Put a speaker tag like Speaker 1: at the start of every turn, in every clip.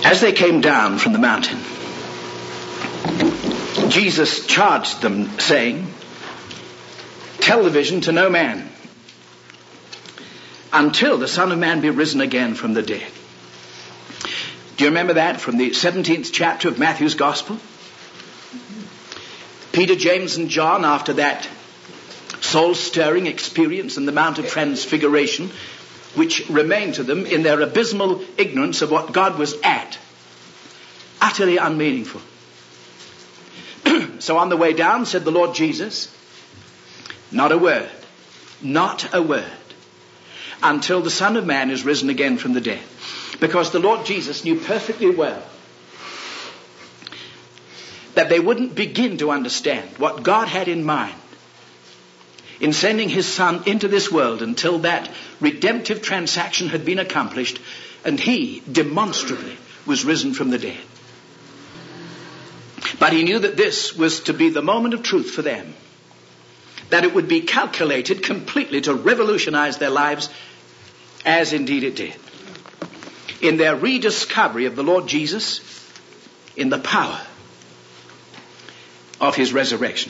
Speaker 1: As they came down from the mountain, Jesus charged them, saying, "Tell the vision to no man, until the Son of Man be risen again from the dead." Do you remember that from the 17th chapter of Matthew's Gospel? Peter, James, and John, after that soul-stirring experience in the Mount of Transfiguration, which remained to them in their abysmal ignorance of what God was at, utterly unmeaningful. So on the way down, said the Lord Jesus, not a word, until the Son of Man is risen again from the dead. Because the Lord Jesus knew perfectly well that they wouldn't begin to understand what God had in mind in sending his Son into this world until that redemptive transaction had been accomplished and he demonstrably was risen from the dead. But he knew that this was to be the moment of truth for them, that it would be calculated completely to revolutionize their lives, as indeed it did, in their rediscovery of the Lord Jesus in the power of his resurrection.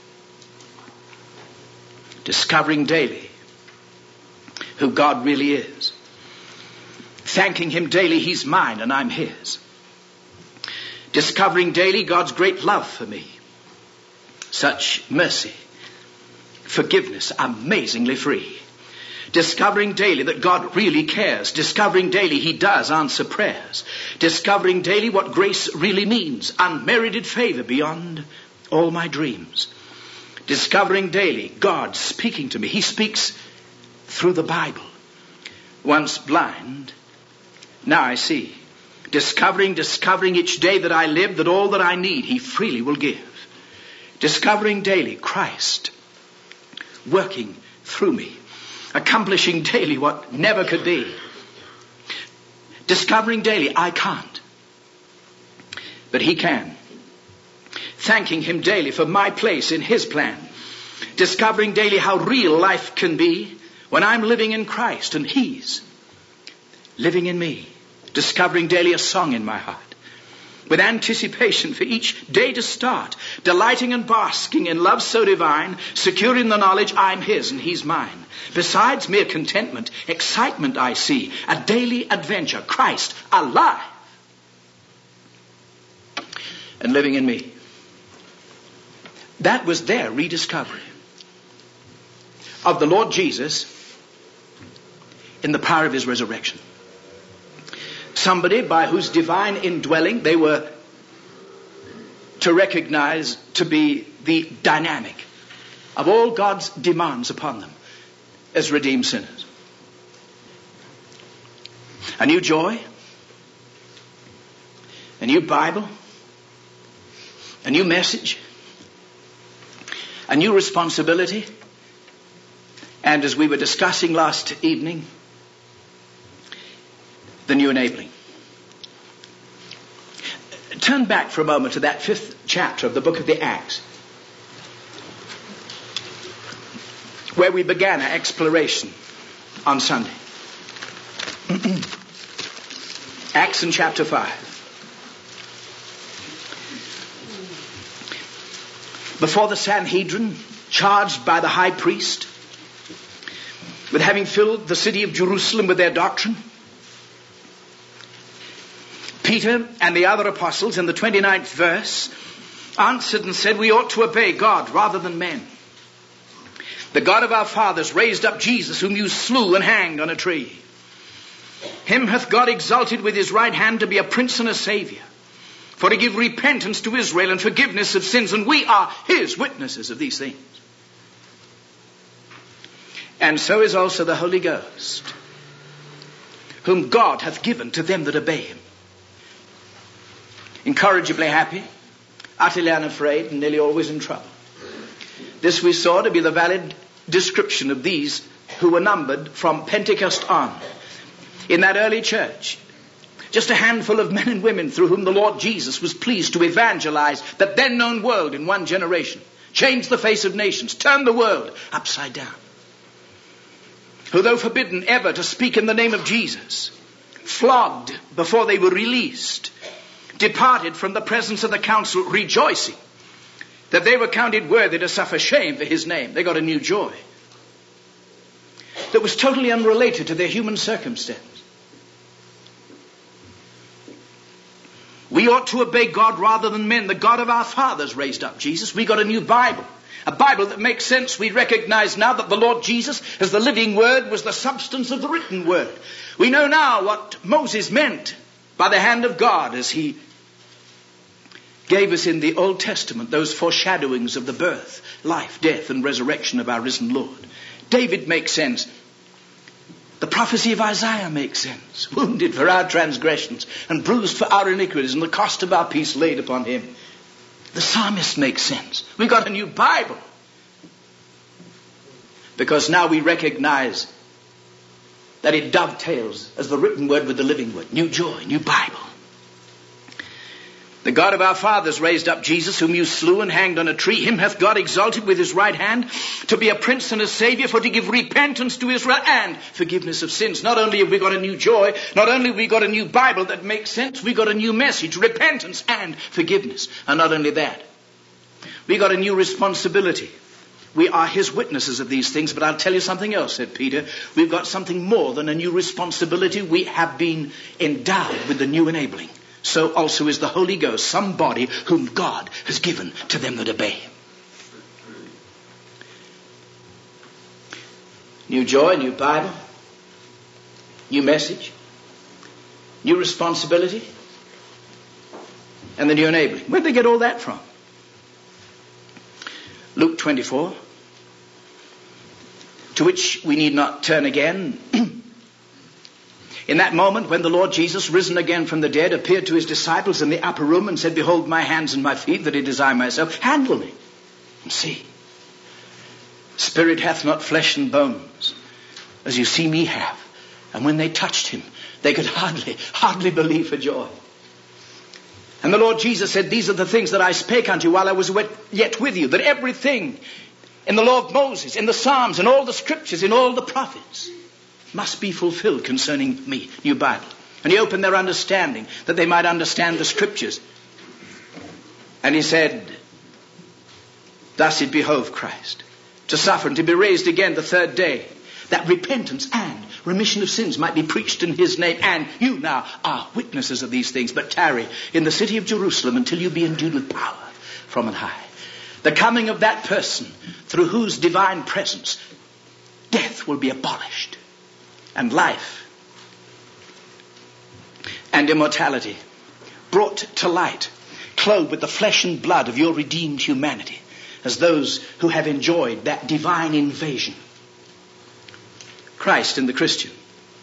Speaker 1: Discovering daily who God really is. Thanking him daily, he's mine and I'm his. Discovering daily God's great love for me. Such mercy, forgiveness, amazingly free. Discovering daily that God really cares. Discovering daily he does answer prayers. Discovering daily what grace really means. Unmerited favor beyond all my dreams. Discovering daily God speaking to me. He speaks through the Bible. Once blind, now I see. Discovering each day that I live that all that I need he freely will give. Discovering daily Christ working through me. Accomplishing daily what never could be. Discovering daily I can't, but he can. Thanking him daily for my place in his plan. Discovering daily how real life can be when I'm living in Christ and he's living in me. Discovering daily a song in my heart, with anticipation for each day to start, delighting and basking in love so divine, secure in the knowledge I'm his and he's mine. Besides mere contentment, excitement I see, a daily adventure, Christ alive and living in me. That was their rediscovery of the Lord Jesus in the power of his resurrection. Somebody by whose divine indwelling they were to recognize to be the dynamic of all God's demands upon them as redeemed sinners. A new joy, a new Bible, a new message, a new responsibility, and as we were discussing last evening, the new enabling. Turn back for a moment to that 5th chapter of the book of the Acts, where we began our exploration on Sunday. Acts in chapter 5. Before the Sanhedrin, charged by the high priest with having filled the city of Jerusalem with their doctrine, Peter and the other apostles in the 29th verse answered and said, we ought to obey God rather than men. The God of our fathers raised up Jesus, whom you slew and hanged on a tree. Him hath God exalted with his right hand to be a prince and a savior, for to give repentance to Israel and forgiveness of sins, and we are his witnesses of these things. And so is also the Holy Ghost, whom God hath given to them that obey him. Incorrigibly happy, utterly unafraid, and nearly always in trouble. This we saw to be the valid description of these who were numbered from Pentecost on in that early church. Just a handful of men and women through whom the Lord Jesus was pleased to evangelize that then known world in one generation, change the face of nations, turn the world upside down. Who, though forbidden ever to speak in the name of Jesus, flogged before they were released, departed from the presence of the council rejoicing that they were counted worthy to suffer shame for his name. They got a new joy that was totally unrelated to their human circumstance. We ought to obey God rather than men. The God of our fathers raised up Jesus. We got a new Bible. A Bible that makes sense. We recognize now that the Lord Jesus, as the living word, was the substance of the written word. We know now what Moses meant by the hand of God as he gave us in the Old Testament those foreshadowings of the birth, life, death, and resurrection of our risen Lord. David makes sense. The prophecy of Isaiah makes sense. Wounded for our transgressions and bruised for our iniquities, and the cost of our peace laid upon him. The psalmist makes sense. We got a new Bible. Because now we recognize that it dovetails as the written word with the living word. New joy, new Bible. The God of our fathers raised up Jesus, whom you slew and hanged on a tree. Him hath God exalted with his right hand to be a prince and a savior, for to give repentance to Israel and forgiveness of sins. Not only have we got a new joy, not only have we got a new Bible that makes sense, we got a new message, repentance and forgiveness. And not only that, we got a new responsibility. We are his witnesses of these things, but I'll tell you something else, said Peter. We've got something more than a new responsibility. We have been endowed with the new enabling. So also is the Holy Ghost, somebody whom God has given to them that obey him. New joy, new Bible, new message, new responsibility, and the new enabling. Where'd they get all that from? Luke 24, to which we need not turn again. In that moment when the Lord Jesus, risen again from the dead, appeared to his disciples in the upper room and said, behold my hands and my feet, that it is I myself. Handle me and see. Spirit hath not flesh and bones, as you see me have. And when they touched him, they could hardly believe for joy. And the Lord Jesus said, these are the things that I spake unto you while I was yet with you, that everything in the law of Moses, in the Psalms, in all the scriptures, in all the prophets, must be fulfilled concerning me. New Bible. And he opened their understanding that they might understand the scriptures. And he said, thus it behoved Christ to suffer and to be raised again the third day, that repentance and remission of sins might be preached in his name. And you now are witnesses of these things. But tarry in the city of Jerusalem until you be endued with power from on high. The coming of that person through whose divine presence death will be abolished, and life and immortality brought to light, clothed with the flesh and blood of your redeemed humanity, as those who have enjoyed that divine invasion. Christ in the Christian,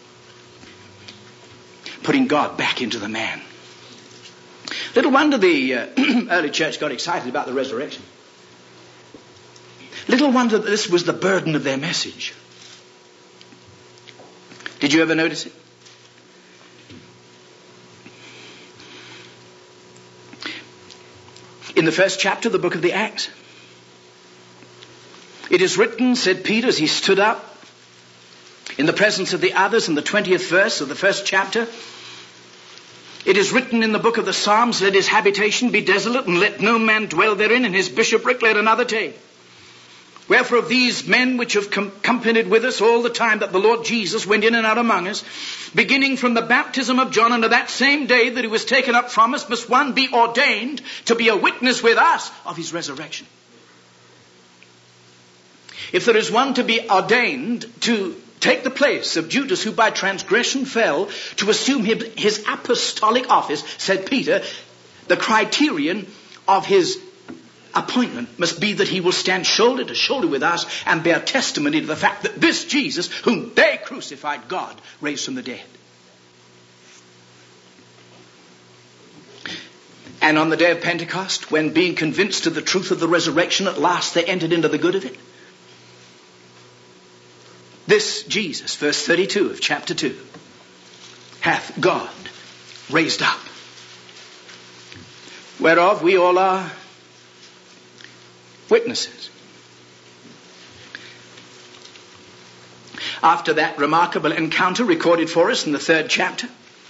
Speaker 1: putting God back into the man. Little wonder the early church got excited about the resurrection. Little wonder that this was the burden of their message. Did you ever notice it? In the first chapter of the book of the Acts, it is written, said Peter as he stood up in the presence of the others in the 20th verse of the first chapter, it is written in the book of the Psalms, let his habitation be desolate and let no man dwell therein, and his bishopric let another take. Wherefore of these men which have accompanied with us all the time that the Lord Jesus went in and out among us, beginning from the baptism of John unto that same day that he was taken up from us, must one be ordained to be a witness with us of his resurrection. If there is one to be ordained to take the place of Judas, who by transgression fell, to assume his apostolic office, said Peter, the criterion of his appointment must be that he will stand shoulder to shoulder with us and bear testimony to the fact that this Jesus, whom they crucified, God raised from the dead. And on the day of Pentecost, when being convinced of the truth of the resurrection, at last they entered into the good of it. This Jesus, verse 32 of chapter 2, hath God raised up, whereof we all are witnesses. After that remarkable encounter recorded for us in the 3rd chapter,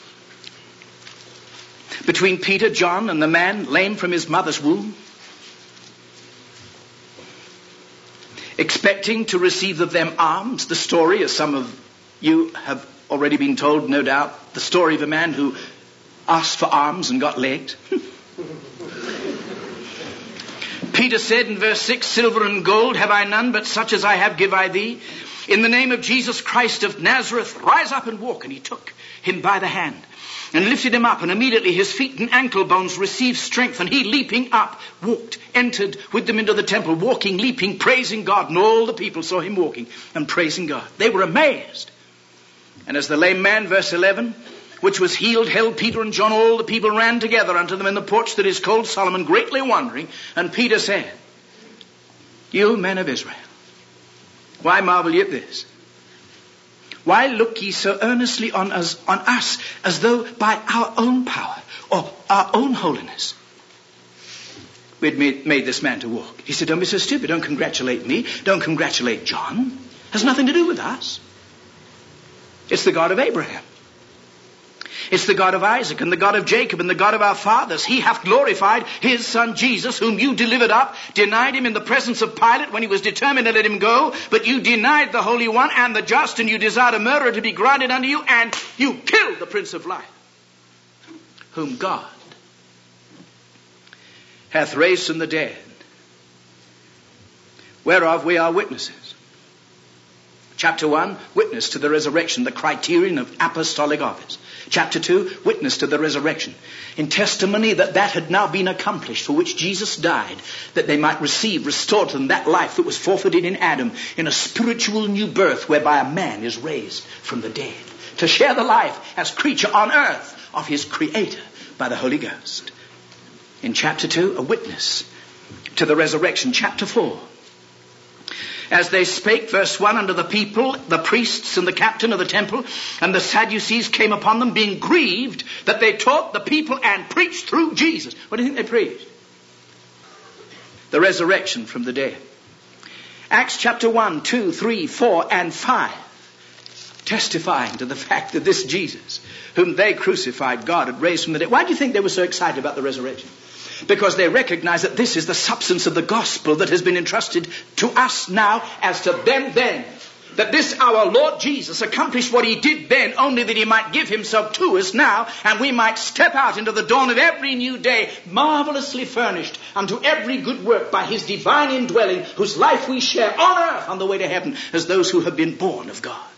Speaker 1: between Peter, John, and the man lame from his mother's womb, expecting to receive of them alms. The story, as some of you have already been told, no doubt, the story of a man who asked for alms and got legged. Peter said in verse 6, silver and gold have I none, but such as I have give I thee. In the name of Jesus Christ of Nazareth, rise up and walk. And he took him by the hand and lifted him up, and immediately his feet and ankle bones received strength, and he, leaping up, walked, entered with them into the temple, walking, leaping, praising God. And all the people saw him walking and praising God. They were amazed. And as the lame man, verse 11, which was healed, held Peter and John, all the people ran together unto them in the porch that is called Solomon, greatly wondering. And Peter said, you men of Israel, why marvel ye at this? Why look ye so earnestly on us as though by our own power or our own holiness we had made this man to walk? He said, don't be so stupid. Don't congratulate me. Don't congratulate John. It has nothing to do with us. It's the God of Abraham. It's the God of Isaac and the God of Jacob and the God of our fathers. He hath glorified his son Jesus, whom you delivered up, denied him in the presence of Pilate when he was determined to let him go. But you denied the Holy One and the just, and you desired a murderer to be granted unto you, and you killed the Prince of Life, whom God hath raised from the dead, whereof we are witnesses. Chapter 1, witness to the resurrection, the criterion of apostolic office. Chapter 2, witness to the resurrection, in testimony that had now been accomplished, for which Jesus died, that they might receive, restored to them that life that was forfeited in Adam, in a spiritual new birth whereby a man is raised from the dead, to share the life as creature on earth of his Creator by the Holy Ghost. In chapter 2, a witness to the resurrection. Chapter 4, as they spake, verse 1, unto the people, the priests and the captain of the temple and the Sadducees came upon them, being grieved that they taught the people and preached through Jesus. What do you think they preached? The resurrection from the dead. Acts chapter 1, 2, 3, 4, and 5, testifying to the fact that this Jesus, whom they crucified, God had raised from the dead. Why do you think they were so excited about the resurrection? Because they recognize that this is the substance of the gospel that has been entrusted to us now as to them then. That this our Lord Jesus accomplished what he did then only that he might give himself to us now, and we might step out into the dawn of every new day, marvelously furnished unto every good work by his divine indwelling, whose life we share on earth on the way to heaven as those who have been born of God.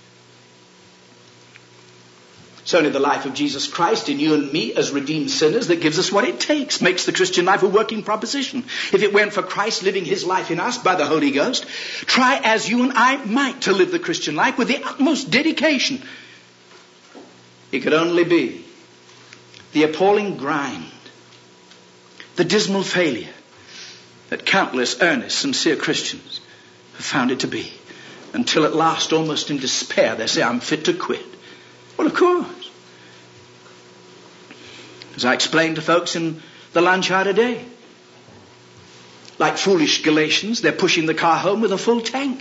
Speaker 1: It's only the life of Jesus Christ in you and me as redeemed sinners that gives us what it takes, makes the Christian life a working proposition. If it weren't for Christ living his life in us by the Holy Ghost, try as you and I might to live the Christian life with the utmost dedication, it could only be the appalling grind, the dismal failure that countless earnest, sincere Christians have found it to be. Until at last, almost in despair, they say, I'm fit to quit. Well, of course. As I explained to folks in the lunch hour today, like foolish Galatians, they're pushing the car home with a full tank.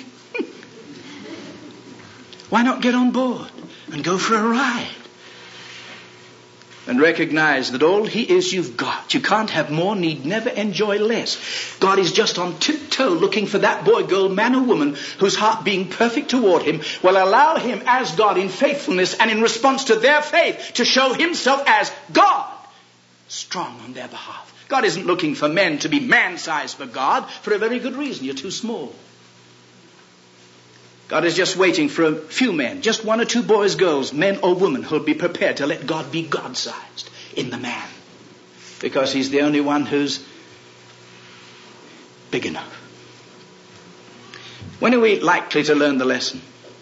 Speaker 1: Why not get on board and go for a ride? And recognize that all he is you've got. You can't have more, need never enjoy less. God is just on tiptoe looking for that boy, girl, man or woman whose heart being perfect toward him will allow him as God in faithfulness and in response to their faith to show himself as God, strong on their behalf. God isn't looking for men to be man-sized for God for a very good reason. You're too small. God is just waiting for a few men, just one or two boys, girls, men or women who will be prepared to let God be God-sized in the man. Because he's the only one who's big enough. When are we likely to learn the lesson?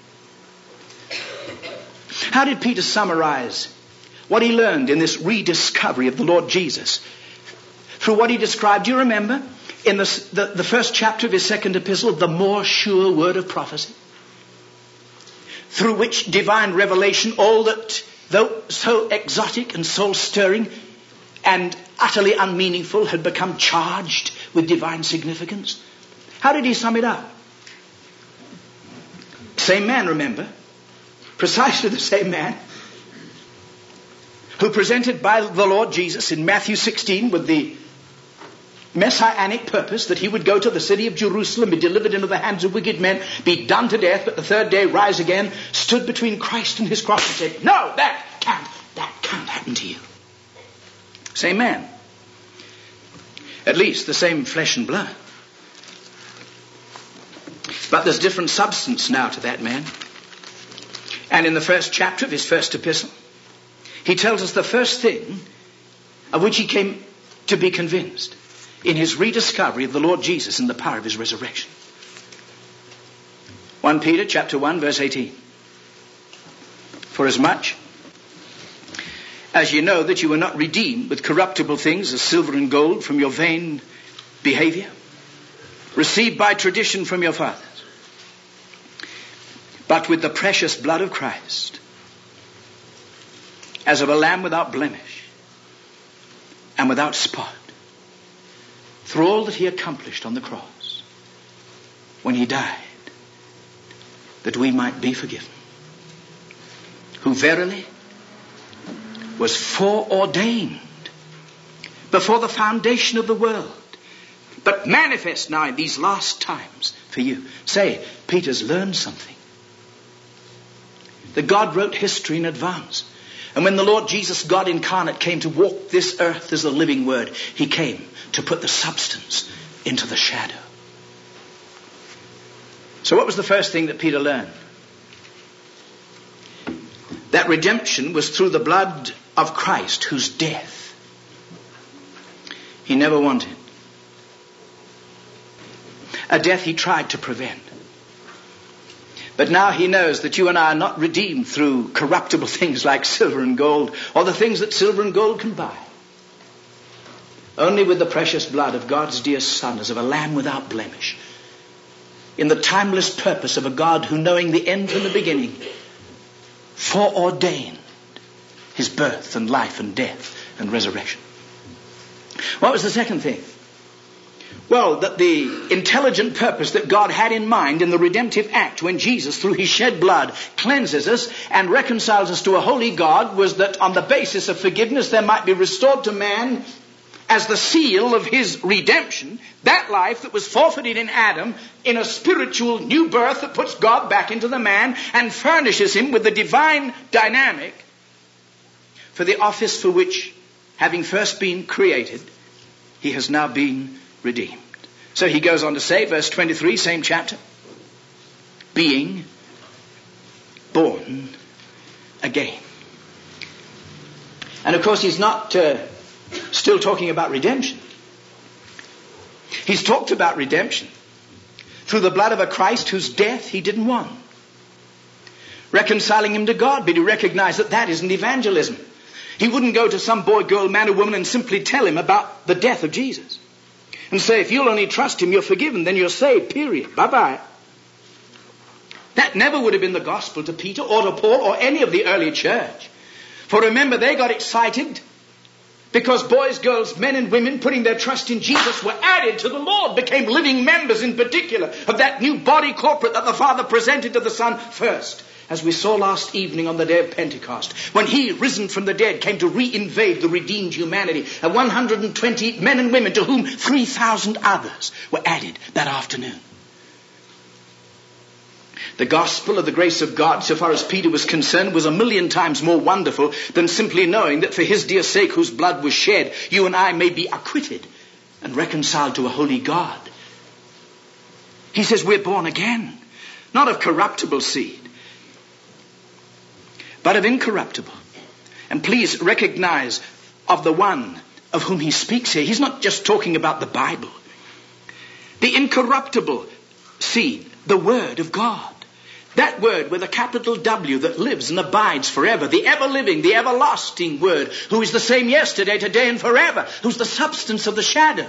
Speaker 1: How did Peter summarize what he learned in this rediscovery of the Lord Jesus? Through what he described, do you remember, in the first chapter of his second epistle, the more sure word of prophecy? Through which divine revelation, all that, though so exotic and soul-stirring and utterly unmeaningful, had become charged with divine significance. How did he sum it up? Same man, remember? Precisely the same man who presented by the Lord Jesus in Matthew 16 with the messianic purpose that he would go to the city of Jerusalem, be delivered into the hands of wicked men, be done to death, but the third day rise again, stood between Christ and his cross and said, no, that can't happen to you. Same man. At least the same flesh and blood. But there's different substance now to that man. And in the first chapter of his first epistle, he tells us the first thing of which he came to be convinced in his rediscovery of the Lord Jesus and the power of his resurrection. 1 Peter chapter 1 verse 18. For as much as you know that you were not redeemed with corruptible things as silver and gold from your vain behavior, received by tradition from your fathers, but with the precious blood of Christ, as of a lamb without blemish and without spot, through all that he accomplished on the cross when he died, that we might be forgiven, who verily was foreordained before the foundation of the world, but manifest now in these last times for you. Say, Peter's learned something. That God wrote history in advance. And when the Lord Jesus, God incarnate, came to walk this earth as a living word, he came to put the substance into the shadow. So what was the first thing that Peter learned? That redemption was through the blood of Christ, whose death he never wanted. A death he tried to prevent. But now he knows that you and I are not redeemed through corruptible things like silver and gold, or the things that silver and gold can buy. Only with the precious blood of God's dear Son, as of a lamb without blemish, in the timeless purpose of a God who, knowing the end from the beginning, foreordained his birth and life and death and resurrection. What was the second thing? Well, that the intelligent purpose that God had in mind in the redemptive act when Jesus, through his shed blood, cleanses us and reconciles us to a holy God, was that on the basis of forgiveness there might be restored to man, as the seal of his redemption, that life that was forfeited in Adam, in a spiritual new birth that puts God back into the man and furnishes him with the divine dynamic for the office for which, having first been created, he has now been redeemed. So he goes on to say, verse 23, same chapter, being born again. And of course he's not still talking about redemption. He's talked about redemption through the blood of a Christ whose death he didn't want. Reconciling him to God, but he recognized that that isn't evangelism. He wouldn't go to some boy, girl, man or woman and simply tell him about the death of Jesus. And say, if you'll only trust him, you're forgiven, then you're saved, period. Bye-bye. That never would have been the gospel to Peter or to Paul or any of the early church. For remember, they got excited because boys, girls, men and women putting their trust in Jesus were added to the Lord, became living members in particular of that new body corporate that the Father presented to the Son first. As we saw last evening on the day of Pentecost, when he, risen from the dead, came to re-invade the redeemed humanity, and 120 men and women to whom 3,000 others were added that afternoon. The gospel of the grace of God, so far as Peter was concerned, was 1,000,000 times more wonderful than simply knowing that for his dear sake whose blood was shed, you and I may be acquitted and reconciled to a holy God. He says we're born again, not of corruptible seed, but of incorruptible. And please recognize of the one of whom he speaks here. He's not just talking about the Bible. The incorruptible seed, the Word of God. That Word with a capital W that lives and abides forever. The ever-living, the everlasting Word, who is the same yesterday, today, and forever. Who's the substance of the shadow.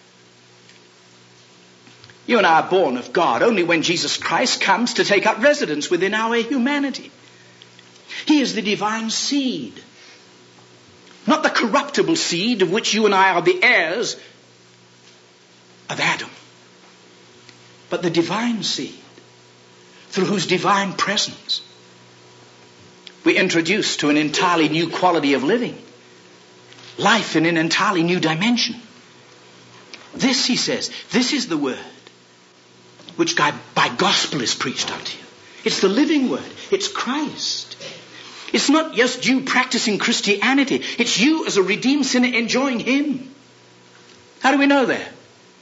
Speaker 1: You and I are born of God only when Jesus Christ comes to take up residence within our humanity. He is the divine seed. Not the corruptible seed of which you and I are the heirs of Adam. But the divine seed, through whose divine presence we're introduced to an entirely new quality of living. Life in an entirely new dimension. This, he says, this is the word which by gospel is preached unto you. It's the living word. It's Christ. It's not just you practicing Christianity. It's you as a redeemed sinner enjoying him. How do we know that?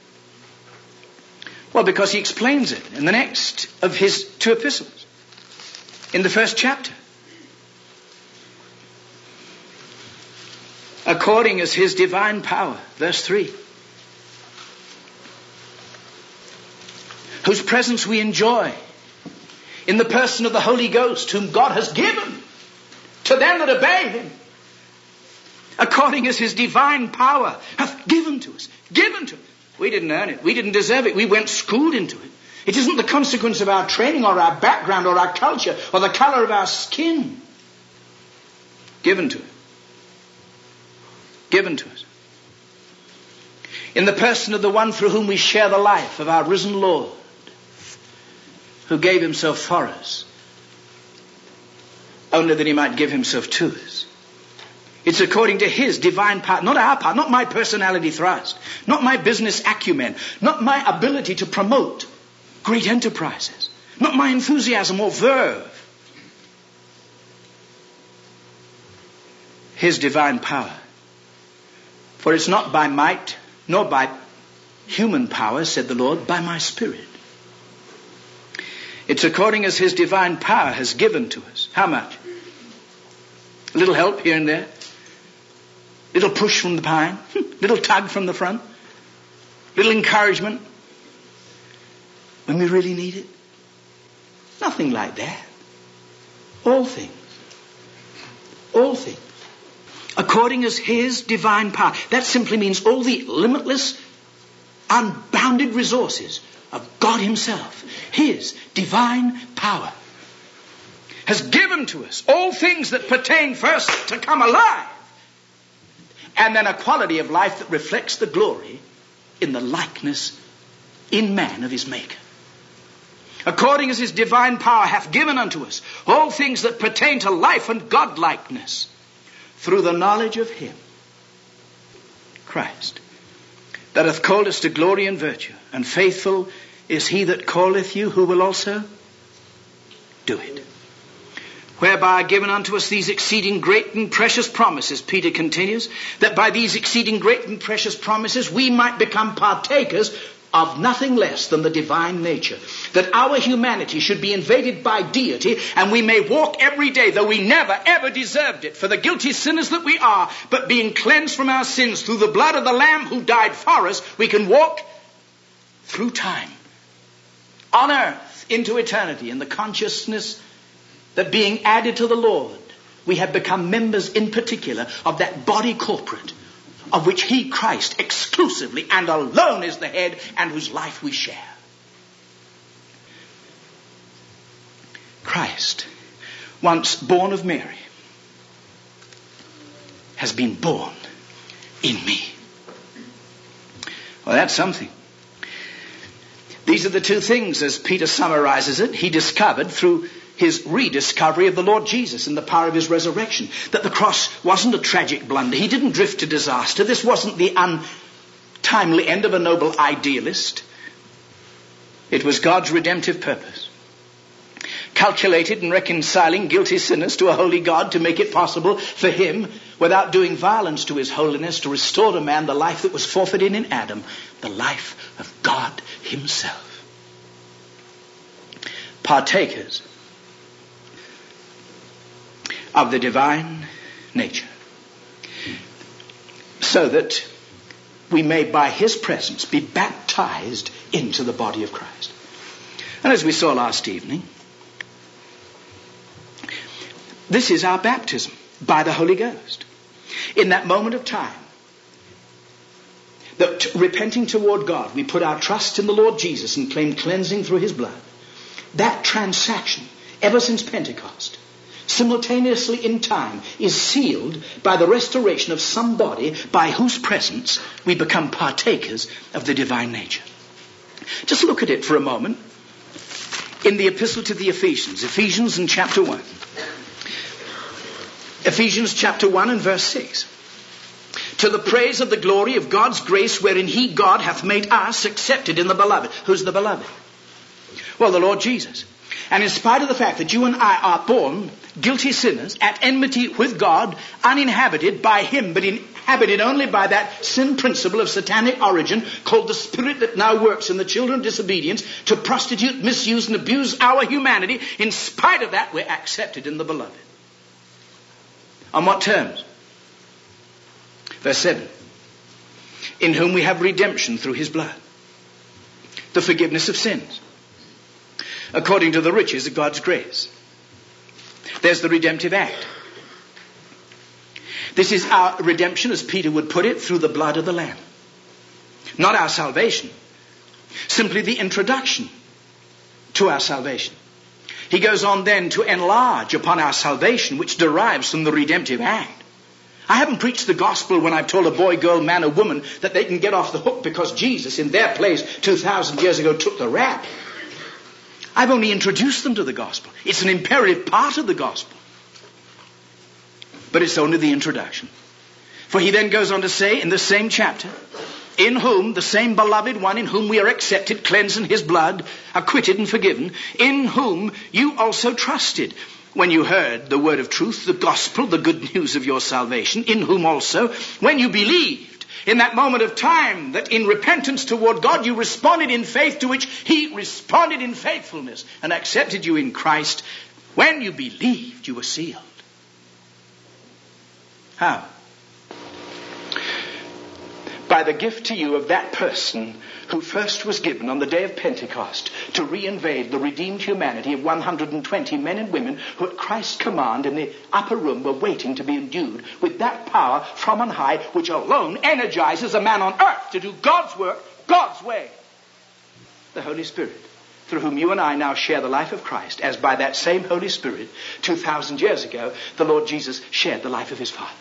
Speaker 1: Well, because he explains it in the next of his 2 epistles. In the first chapter. According as his divine power, verse 3. Whose presence we enjoy in the person of the Holy Ghost, whom God has given to them that obey him. According as his divine power hath given to us. Given to us. We didn't earn it. We didn't deserve it. We weren't schooled into it. It isn't the consequence of our training or our background or our culture or the color of our skin. Given to us. Given to us. In the person of the one through whom we share the life of our risen Lord, who gave himself for us, only that he might give himself to us. It's according to his divine power, not our power, not my personality thrust, not my business acumen, not my ability to promote great enterprises, not my enthusiasm or verve. His divine power. For it's not by might, nor by human power, said the Lord, by my Spirit. It's according as his divine power has given to us. How much? A little help here and there. Little push from the behind. Little tug from the front. Little encouragement. When we really need it. Nothing like that. All things. All things. According as his divine power. That simply means all the limitless, unbounded resources of God himself. His divine power has given to us all things that pertain first to come alive, and then a quality of life that reflects the glory in the likeness in man of his Maker. According as his divine power hath given unto us all things that pertain to life and godlikeness, through the knowledge of him, Christ, that hath called us to glory and virtue, and faithful is he that calleth you, who will also do it. Whereby are given unto us these exceeding great and precious promises, Peter continues, that by these exceeding great and precious promises we might become partakers of nothing less than the divine nature. That our humanity should be invaded by deity, and we may walk every day, though we never ever deserved it, for the guilty sinners that we are, but being cleansed from our sins through the blood of the Lamb who died for us, we can walk through time, on earth, into eternity, in the consciousness that being added to the Lord, we have become members in particular of that body corporate, of which he, Christ, exclusively and alone is the head, and whose life we share. Christ, once born of Mary, has been born in me. Well, that's something. These are the two things, as Peter summarizes it, he discovered through his rediscovery of the Lord Jesus and the power of his resurrection. That the cross wasn't a tragic blunder. He didn't drift to disaster. This wasn't the untimely end of a noble idealist. It was God's redemptive purpose, calculated in reconciling guilty sinners to a holy God, to make it possible for him, without doing violence to his holiness, to restore to man the life that was forfeited in Adam, the life of God himself. Partakers of the divine nature, so that we may by his presence be baptized into the body of Christ. And as we saw last evening, this is our baptism by the Holy Ghost. In that moment of time, that repenting toward God, we put our trust in the Lord Jesus and claim cleansing through his blood. That transaction, ever since Pentecost, simultaneously in time, is sealed by the restoration of somebody by whose presence we become partakers of the divine nature. Just look at it for a moment in the epistle to the Ephesians, Ephesians in chapter 1. Ephesians chapter 1 and verse 6. To the praise of the glory of God's grace, wherein he, God, hath made us accepted in the beloved. Who's the beloved? Well, the Lord Jesus. And in spite of the fact that you and I are born guilty sinners, at enmity with God, uninhabited by him, but inhabited only by that sin principle of satanic origin called the spirit that now works in the children of disobedience to prostitute, misuse, and abuse our humanity, in spite of that, we're accepted in the beloved. On what terms? Verse 7. In whom we have redemption through his blood, the forgiveness of sins, according to the riches of God's grace. There's the redemptive act. This is our redemption, as Peter would put it, through the blood of the Lamb. Not our salvation, simply the introduction to our salvation. He goes on then to enlarge upon our salvation, which derives from the redemptive act. I haven't preached the gospel when I've told a boy, girl, man, or woman that they can get off the hook because Jesus in their place 2,000 years ago took the rap. I've only introduced them to the gospel. It's an imperative part of the gospel. But it's only the introduction. For he then goes on to say in the same chapter, in whom, the same beloved one in whom we are accepted, cleansed in his blood, acquitted and forgiven, in whom you also trusted, when you heard the word of truth, the gospel, the good news of your salvation, in whom also, when you believed, in that moment of time that in repentance toward God you responded in faith, to which he responded in faithfulness and accepted you in Christ, when you believed you were sealed. How? By the gift to you of that person who first was given on the day of Pentecost to reinvade the redeemed humanity of 120 men and women who at Christ's command in the upper room were waiting to be endued with that power from on high which alone energizes a man on earth to do God's work, God's way. The Holy Spirit, through whom you and I now share the life of Christ, as by that same Holy Spirit 2,000 years ago the Lord Jesus shared the life of his Father.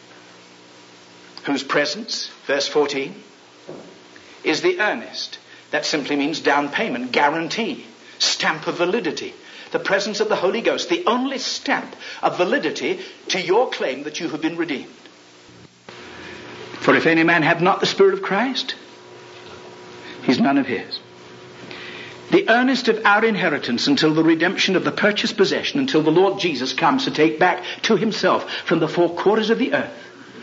Speaker 1: Whose presence, verse 14, is the earnest. That simply means down payment, guarantee, stamp of validity. The presence of the Holy Ghost, the only stamp of validity to your claim that you have been redeemed. For if any man have not the Spirit of Christ, he's none of his. The earnest of our inheritance until the redemption of the purchased possession, until the Lord Jesus comes to take back to himself from the four quarters of the earth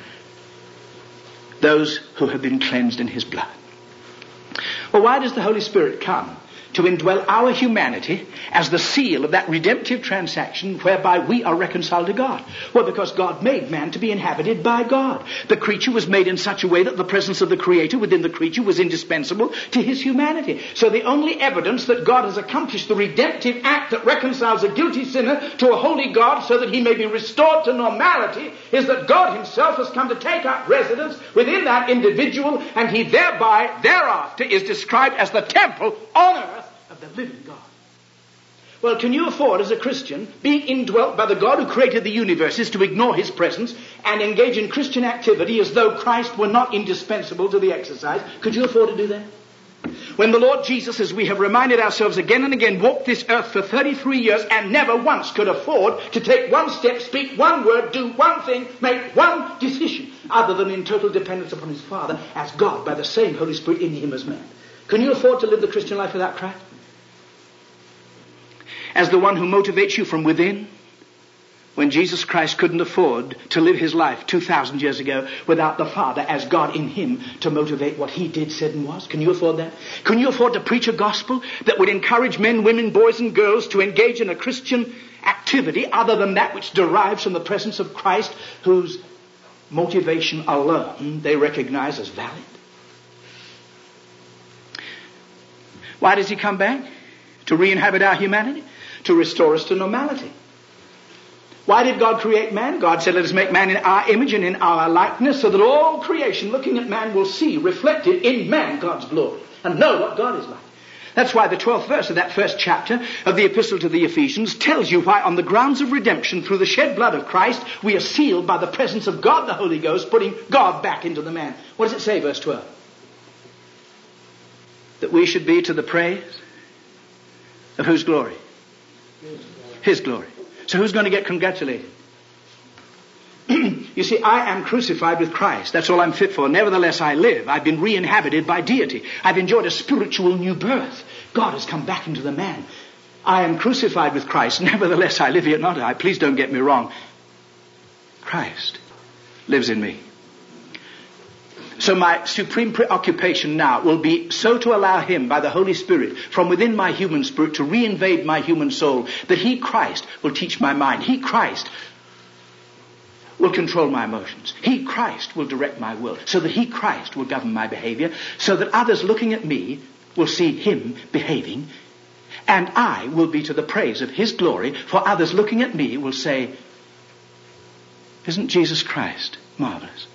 Speaker 1: those who have been cleansed in his blood. Well, why does the Holy Spirit come? To indwell our humanity as the seal of that redemptive transaction whereby we are reconciled to God. Well, because God made man to be inhabited by God. The creature was made in such a way that the presence of the Creator within the creature was indispensable to his humanity. So the only evidence that God has accomplished the redemptive act that reconciles a guilty sinner to a holy God so that he may be restored to normality is that God himself has come to take up residence within that individual, and he thereby, thereafter, is described as the temple on earth of the living God. Well, can you afford as a Christian, being indwelt by the God who created the universes, to ignore his presence and engage in Christian activity as though Christ were not indispensable to the exercise? Could you afford to do that? When the Lord Jesus, as we have reminded ourselves again and again, walked this earth for 33 years and never once could afford to take one step, speak one word, do one thing, make one decision, other than in total dependence upon his Father as God by the same Holy Spirit in him as man. Can you afford to live the Christian life without Christ? As the one who motivates you from within, when Jesus Christ couldn't afford to live his life 2,000 years ago without the Father as God in him to motivate what he did, said, and was. Can you afford that? Can you afford to preach a gospel that would encourage men, women, boys and girls to engage in a Christian activity other than that which derives from the presence of Christ, whose motivation alone they recognize as valid? Why does he come back? To re-inhabit our humanity? To restore us to normality. Why did God create man? God said, let us make man in our image and in our likeness, so that all creation looking at man will see reflected in man God's glory and know what God is like. That's why the 12th verse of that first chapter of the epistle to the Ephesians tells you why on the grounds of redemption through the shed blood of Christ we are sealed by the presence of God the Holy Ghost, putting God back into the man. What does it say, verse 12? That we should be to the praise of whose glory? His glory. So who's going to get congratulated? You see, I am crucified with Christ. That's all I'm fit for. Nevertheless, I live. I've been re-inhabited by deity. I've enjoyed a spiritual new birth. God has come back into the man. I am crucified with Christ. Nevertheless, I live, yet not I. Please don't get me wrong. Christ lives in me. So my supreme preoccupation now will be so to allow him, by the Holy Spirit, from within my human spirit, to reinvade my human soul, that he, Christ, will teach my mind. He, Christ, will control my emotions. He, Christ, will direct my will, so that he, Christ, will govern my behavior, so that others looking at me will see him behaving, and I will be to the praise of his glory, for others looking at me will say, isn't Jesus Christ marvelous?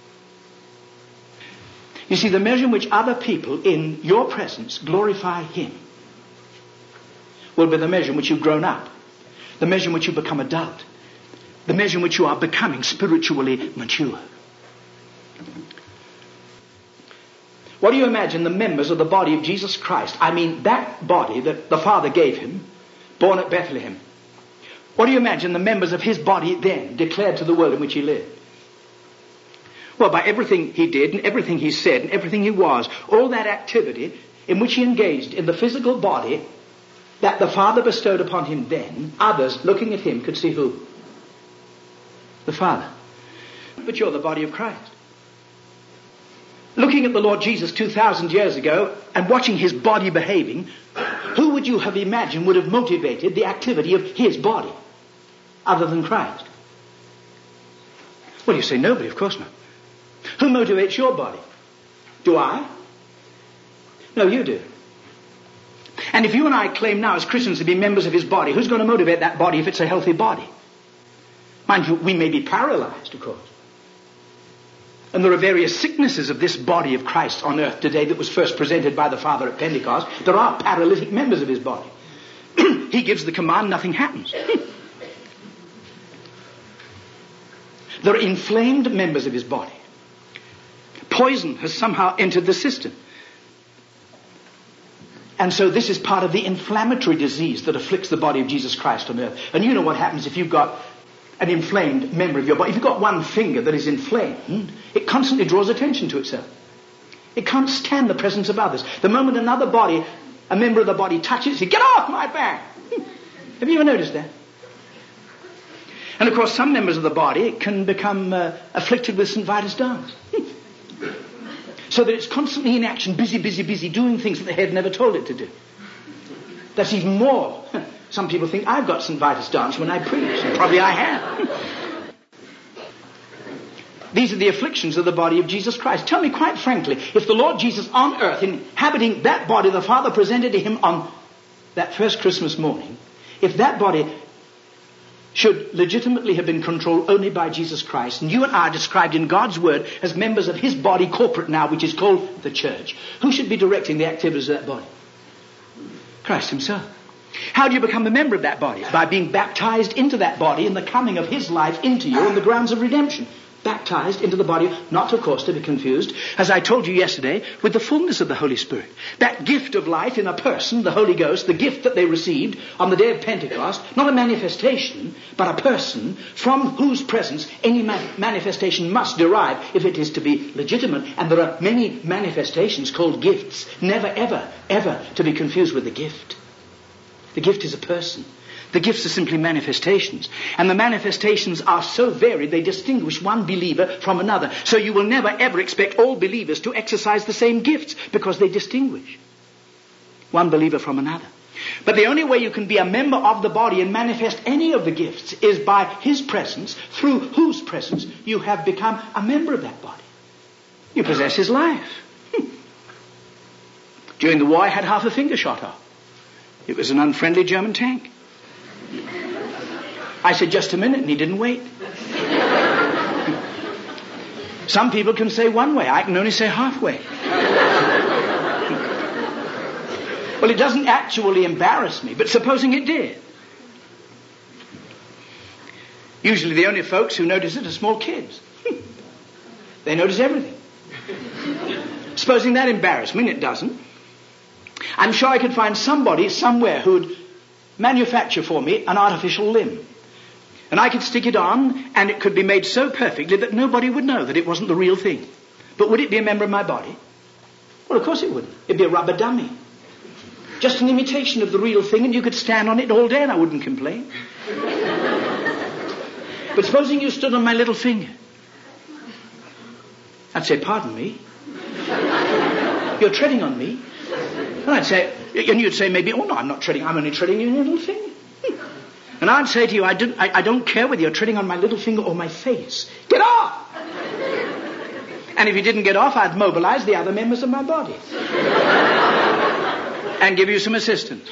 Speaker 1: You see, the measure in which other people in your presence glorify him will be the measure in which you've grown up, the measure in which you become adult, the measure in which you are becoming spiritually mature. What do you imagine the members of the body of Jesus Christ, I mean that body that the Father gave him, born at Bethlehem, what do you imagine the members of his body then declared to the world in which he lived? Well, by everything he did and everything he said and everything he was, all that activity in which he engaged in the physical body that the Father bestowed upon him then, others looking at him could see who? The Father. But you're the body of Christ. Looking at the Lord Jesus 2,000 years ago and watching his body behaving, who would you have imagined would have motivated the activity of his body other than Christ? Well, you say nobody, of course not. Who motivates your body? Do I? No, you do. And if you and I claim now as Christians to be members of his body, who's going to motivate that body if it's a healthy body? Mind you, we may be paralyzed, of course. And there are various sicknesses of this body of Christ on earth today that was first presented by the Father at Pentecost. There are paralytic members of his body. He gives the command, nothing happens. There are inflamed members of his body. Poison has somehow entered the system. And so this is part of the inflammatory disease that afflicts the body of Jesus Christ on earth. And you know what happens if you've got an inflamed member of your body. If you've got one finger that is inflamed, it constantly draws attention to itself. It can't stand the presence of others. The moment another body, a member of the body touches it, get off my back. Have you ever noticed that? And of course some members of the body can become afflicted with St. Vitus dance. So that it's constantly in action, busy, doing things that the head never told it to do. That's even more. Some people think I've got St. Vitus dance when I preach, and probably I have. These are the afflictions of the body of Jesus Christ. Tell me quite frankly, if the Lord Jesus on earth, inhabiting that body the Father presented to him on that first Christmas morning, if that body should legitimately have been controlled only by Jesus Christ, and you and I are described in God's Word as members of his body corporate now, which is called the church, who should be directing the activities of that body? Christ himself. How do you become a member of that body? By being baptized into that body in the coming of his life into you on the grounds of redemption. Baptized into the body, not of course to be confused, as I told you yesterday, with the fullness of the Holy Spirit. That gift of life in a person, the Holy Ghost, the gift that they received on the day of Pentecost, not a manifestation, but a person from whose presence any manifestation must derive if it is to be legitimate. And there are many manifestations called gifts, never ever to be confused with the gift. The gift is a person. The gifts are simply manifestations. And the manifestations are so varied, they distinguish one believer from another. So you will never ever expect all believers to exercise the same gifts, because they distinguish one believer from another. But the only way you can be a member of the body and manifest any of the gifts is by his presence, through whose presence you have become a member of that body. You possess his life. During the war, I had half a finger shot off. It was an unfriendly German tank. I said, just a minute, and he didn't wait. Some people can say one way. I can only say halfway. Well, it doesn't actually embarrass me, but supposing it did. Usually the only folks who notice it are small kids. They notice everything. Supposing that embarrassed me, and it doesn't, I'm sure I could find somebody somewhere who'd manufacture for me an artificial limb. And I could stick it on, and it could be made so perfectly that nobody would know that it wasn't the real thing. But would it be a member of my body? Well, of course it wouldn't. It'd be a rubber dummy. Just an imitation of the real thing, and you could stand on it all day and I wouldn't complain. But supposing you stood on my little finger. I'd say, pardon me. You're treading on me. And I'd say, and you'd say maybe, oh no, I'm not treading, I'm only treading on your little finger. And I'd say to you, I don't care whether you're treading on my little finger or my face. Get off! And if you didn't get off, I'd mobilize the other members of my body. And give you some assistance.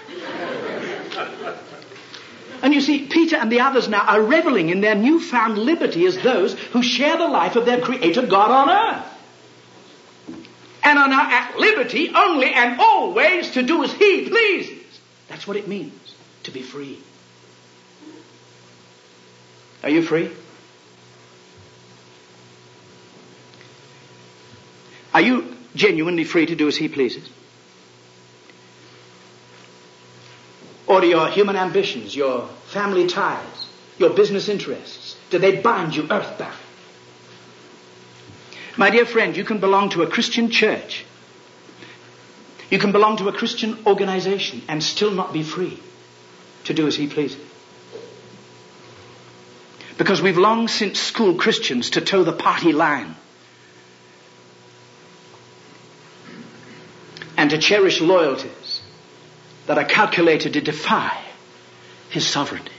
Speaker 1: And you see, Peter and the others now are reveling in their newfound liberty as those who share the life of their Creator God on earth. And are now at liberty only and always to do as He pleases. That's what it means to be free. Are you free? Are you genuinely free to do as He pleases? Or do your human ambitions, your family ties, your business interests, do they bind you earthbound? My dear friend, you can belong to a Christian church. You can belong to a Christian organization and still not be free to do as He pleases. Because we've long since schooled Christians to toe the party line and to cherish loyalties that are calculated to defy His sovereignty.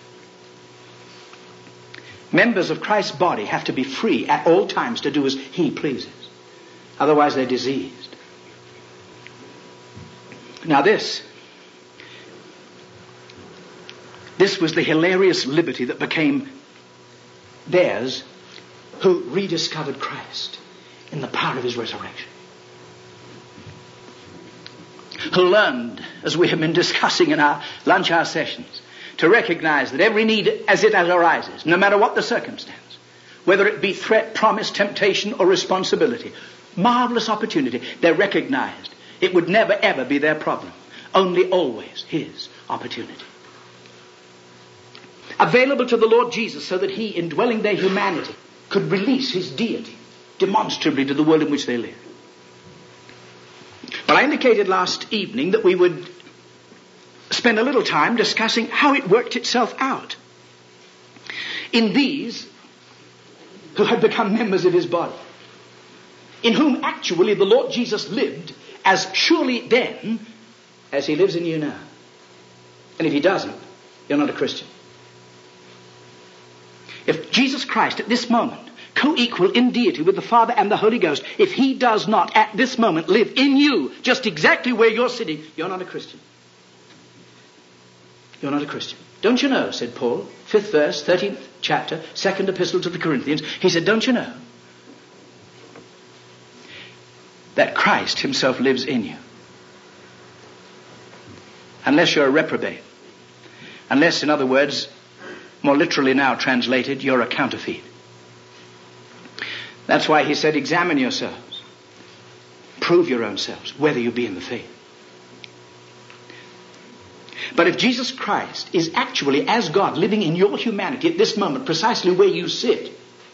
Speaker 1: Members of Christ's body have to be free at all times to do as He pleases. Otherwise they're diseased. Now this was the hilarious liberty that became theirs who rediscovered Christ in the power of His resurrection. Who learned, as we have been discussing in our lunch hour sessions, to recognize that every need as it arises, no matter what the circumstance, whether it be threat, promise, temptation, or responsibility, marvelous opportunity, they recognized it would never ever be their problem, only always His opportunity. Available to the Lord Jesus so that He, indwelling their humanity, could release His deity demonstrably to the world in which they live. Well, I indicated last evening that we would spend a little time discussing how it worked itself out in these who had become members of His body, in whom actually the Lord Jesus lived as surely then as He lives in you now. And if He doesn't, you're not a Christian. If Jesus Christ at this moment, co-equal in deity with the Father and the Holy Ghost, if He does not at this moment live in you just exactly where you're sitting, you're not a Christian. You're not a Christian. Don't you know, said Paul, 5th verse, 13th chapter, 2nd epistle to the Corinthians, he said, don't you know that Christ Himself lives in you? Unless you're a reprobate. Unless, in other words, more literally now translated, you're a counterfeit. That's why he said, examine yourselves. Prove your own selves, whether you be in the faith. But if Jesus Christ is actually as God living in your humanity at this moment, precisely where you sit,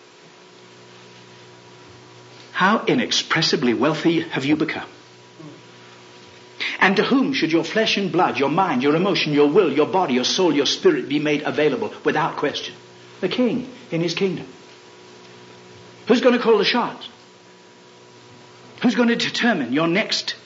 Speaker 1: how inexpressibly wealthy have you become? And to whom should your flesh and blood, your mind, your emotion, your will, your body, your soul, your spirit be made available without question? The King in His kingdom. Who's going to call the shots? Who's going to determine your next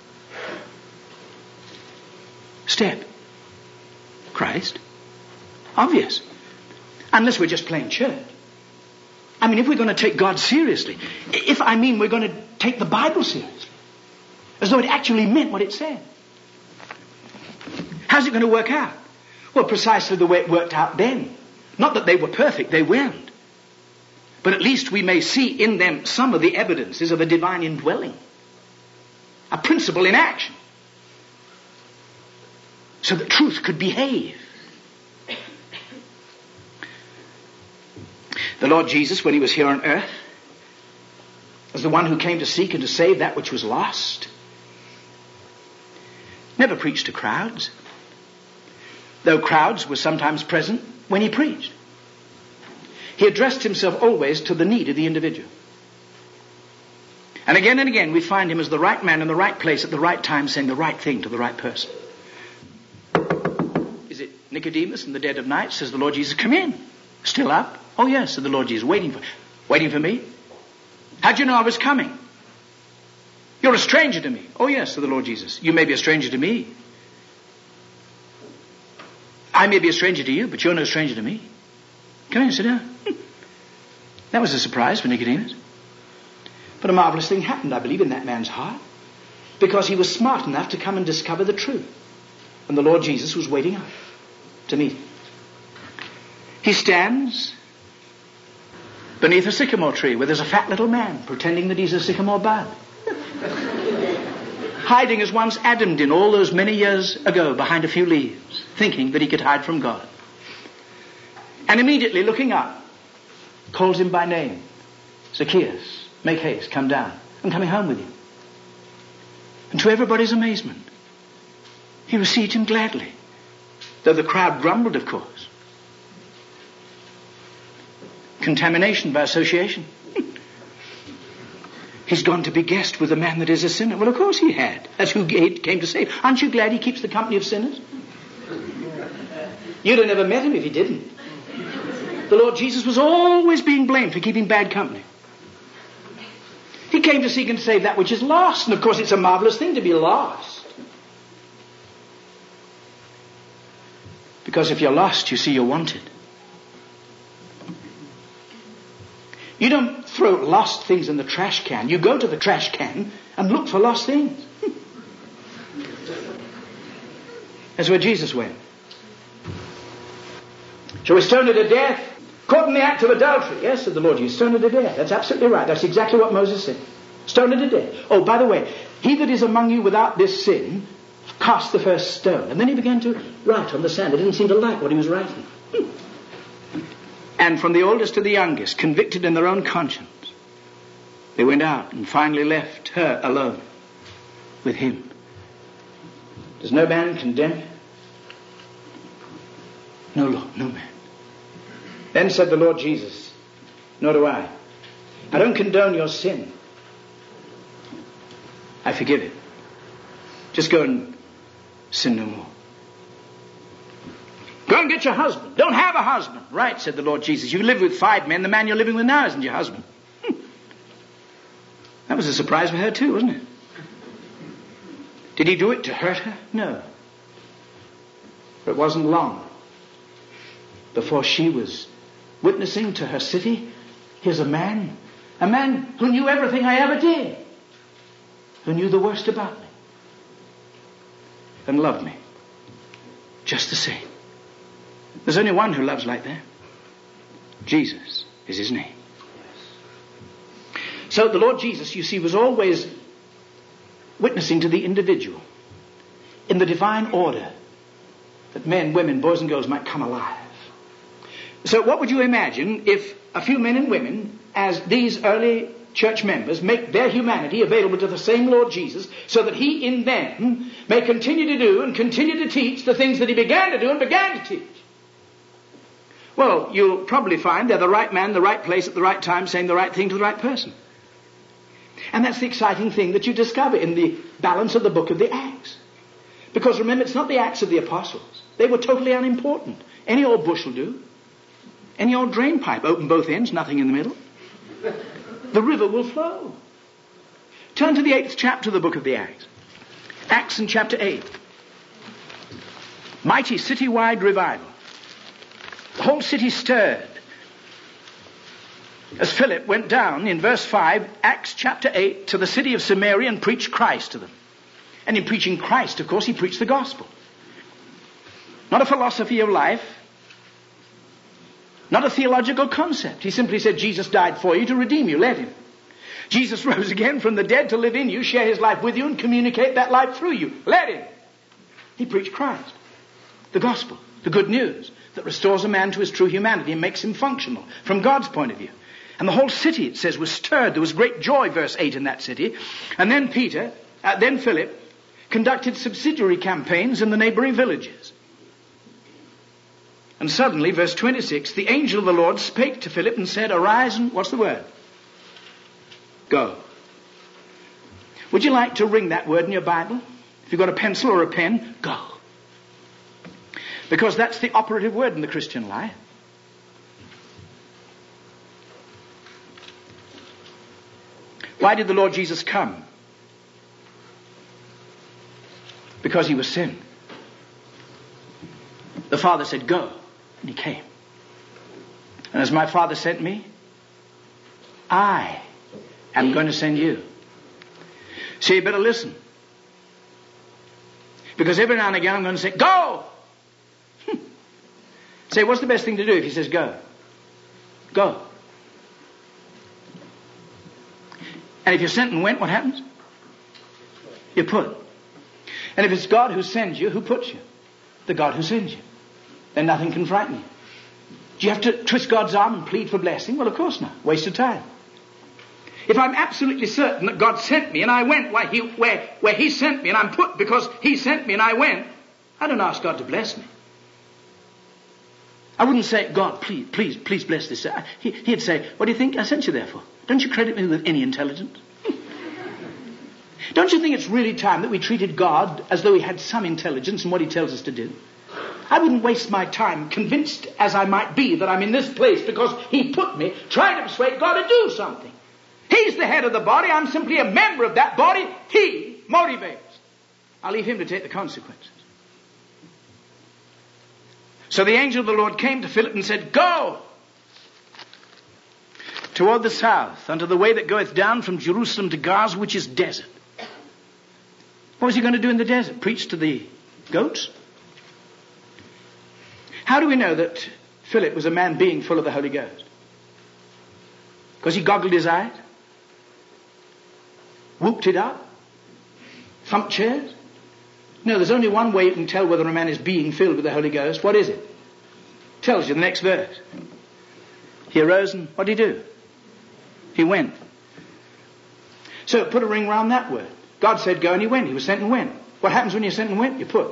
Speaker 1: step? Christ. Obvious. Unless we're just playing church. I mean, if we're going to take God seriously, we're going to take the Bible seriously, as though it actually meant what it said. How's it going to work out? Well, precisely the way it worked out then. Not that they were perfect, they weren't. But at least we may see in them some of the evidences of a divine indwelling. A principle in action. So that truth could behave. The Lord Jesus, when He was here on earth, as the one who came to seek and to save that which was lost, never preached to crowds, though crowds were sometimes present when He preached. He addressed himself always to the need of the individual. And again we find him as the right man in the right place at the right time, saying the right thing to the right person. Is it Nicodemus in the dead of night? Says the Lord Jesus, come in. Still up? Oh yes, said the Lord Jesus, waiting for me? How'd you know I was coming? You're a stranger to me. Oh yes, said the Lord Jesus, you may be a stranger to me. I may be a stranger to you, but you're no stranger to me. Come in, sit down. That was a surprise for Nicodemus. But a marvelous thing happened, I believe, in that man's heart, because he was smart enough to come and discover the truth. And the Lord Jesus was waiting up to meet him. He stands beneath a sycamore tree where there's a fat little man pretending that he's a sycamore bud. Hiding as once Adam did all those many years ago behind a few leaves, thinking that he could hide from God. And immediately looking up, calls him by name. Zacchaeus, make haste, come down. I'm coming home with you. And to everybody's amazement, he received him gladly, though the crowd grumbled, of course. Contamination by association. He's gone to be guest with a man that is a sinner. Well, of course he had. That's who he came to save. Aren't you glad he keeps the company of sinners? You'd have never met him if he didn't. The Lord Jesus was always being blamed for keeping bad company. He came to seek and save that which is lost. And of course it's a marvelous thing to be lost. Because if you're lost, you see you're wanted. You don't throw lost things in the trash can. You go to the trash can and look for lost things. That's where Jesus went. Shall we stone her to death? Caught in the act of adultery. Yes, said the Lord Jesus. Stone her to death. That's absolutely right. That's exactly what Moses said. Stone her to death. Oh, by the way, he that is among you without this sin, cast the first stone. And then he began to write on the sand. They didn't seem to like what he was writing. And from the oldest to the youngest, convicted in their own conscience, they went out and finally left her alone with him. Does no man condemn her? No, Lord, no man. Then said the Lord Jesus, nor do I. I don't condone your sin. I forgive it. Just go and sin no more. Go and get your husband. Don't have a husband. Right, said the Lord Jesus. You live with 5 men. The man you're living with now isn't your husband. That was a surprise for her too, wasn't it? Did he do it to hurt her? No. But it wasn't long before she was witnessing to her city, here's a man who knew everything I ever did, who knew the worst about me, and loved me just the same. There's only one who loves like that. Jesus is his name. So the Lord Jesus, you see, was always witnessing to the individual in the divine order that men, women, boys and girls might come alive. So what would you imagine if a few men and women, as these early church members, make their humanity available to the same Lord Jesus so that he in them may continue to do and continue to teach the things that he began to do and began to teach? Well, you'll probably find they're the right man, the right place at the right time, saying the right thing to the right person. And that's the exciting thing that you discover in the balance of the book of the Acts. Because remember, it's not the Acts of the Apostles. They were totally unimportant. Any old bush will do. Any old drain pipe, open both ends, nothing in the middle. The river will flow. Turn to the 8th chapter of the book of the Acts. Acts in chapter 8. Mighty citywide revival. The whole city stirred. As Philip went down in verse 5, Acts chapter 8, to the city of Samaria and preached Christ to them. And in preaching Christ, of course, he preached the gospel. Not a philosophy of life. Not a theological concept. He simply said, Jesus died for you to redeem you. Let him. Jesus rose again from the dead to live in you, share his life with you, and communicate that life through you. Let him. He preached Christ. The gospel. The good news that restores a man to his true humanity and makes him functional from God's point of view. And the whole city, it says, was stirred. There was great joy, verse 8, in that city. And then Philip conducted subsidiary campaigns in the neighboring villages. And suddenly, verse 26, the angel of the Lord spake to Philip and said, arise and, what's the word? Go. Would you like to ring that word in your Bible? If you've got a pencil or a pen, go. Because that's the operative word in the Christian life. Why did the Lord Jesus come? Because he was sin. The Father said, go. And he came. And as my Father sent me, I am going to send you. So you better listen. Because every now and again I'm going to say, go! Say, what's the best thing to do if he says go? Go. And if you're sent and went, what happens? You're put. And if it's God who sends you, who puts you? The God who sends you. Then nothing can frighten you. Do you have to twist God's arm and plead for blessing? Well, of course not. Waste of time. If I'm absolutely certain that God sent me and I went where he sent me and I'm put because he sent me and I went, I don't ask God to bless me. I wouldn't say, God, please bless this. He'd say, what do you think I sent you there for? Don't you credit me with any intelligence? Don't you think it's really time that we treated God as though he had some intelligence in what he tells us to do? I wouldn't waste my time, convinced as I might be that I'm in this place because he put me, trying to persuade God to do something. He's the head of the body. I'm simply a member of that body. He motivates. I'll leave him to take the consequences. So the angel of the Lord came to Philip and said, go toward the south, unto the way that goeth down from Jerusalem to Gaza, which is desert. What was he going to do in the desert? Preach to the goats? How do we know that Philip was a man being full of the Holy Ghost? Because he goggled his eyes? Whooped it up? Thumped chairs? No, there's only one way you can tell whether a man is being filled with the Holy Ghost. What is it? Tells you the next verse. He arose and what did he do? He went. So put a ring round that word. God said go and he went. He was sent and went. What happens when you're sent and went? You put.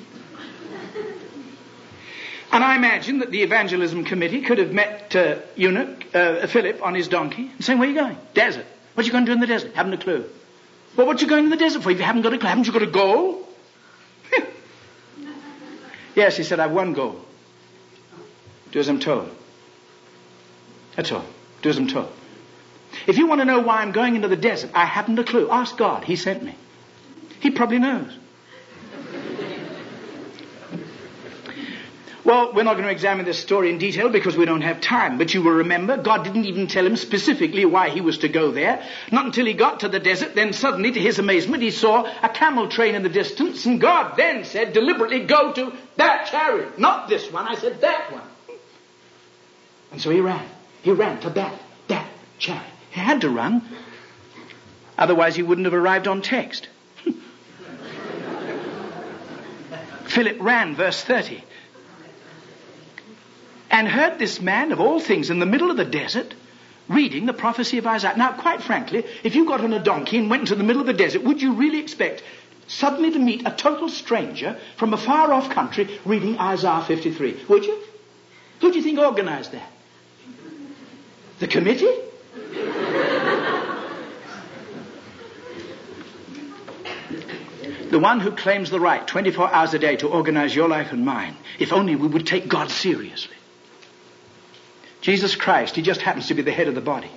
Speaker 1: And I imagine that the evangelism committee could have met Philip on his donkey and saying, where are you going? Desert. What are you going to do in the desert? Haven't a clue. Well, what are you going to the desert for if you haven't got a clue? Haven't you got a goal? Yes, he said, I've one goal. Do as I'm told. That's all. Do as I'm told. If you want to know why I'm going into the desert, I haven't a clue. Ask God. He sent me. He probably knows. Well, we're not going to examine this story in detail because we don't have time. But you will remember, God didn't even tell him specifically why he was to go there. Not until he got to the desert, then suddenly, to his amazement, he saw a camel train in the distance. And God then said, deliberately, go to that chariot. Not this one. I said that one. And so he ran. He ran to that chariot. He had to run. Otherwise he wouldn't have arrived on text. Philip ran, verse 30. And heard this man of all things in the middle of the desert reading the prophecy of Isaiah. Now, quite frankly, if you got on a donkey and went into the middle of the desert, would you really expect suddenly to meet a total stranger from a far off country reading Isaiah 53? Would you? Who do you think organized that? The committee? The one who claims the right 24 hours a day to organize your life and mine. If only we would take God seriously. Jesus Christ, he just happens to be the head of the body.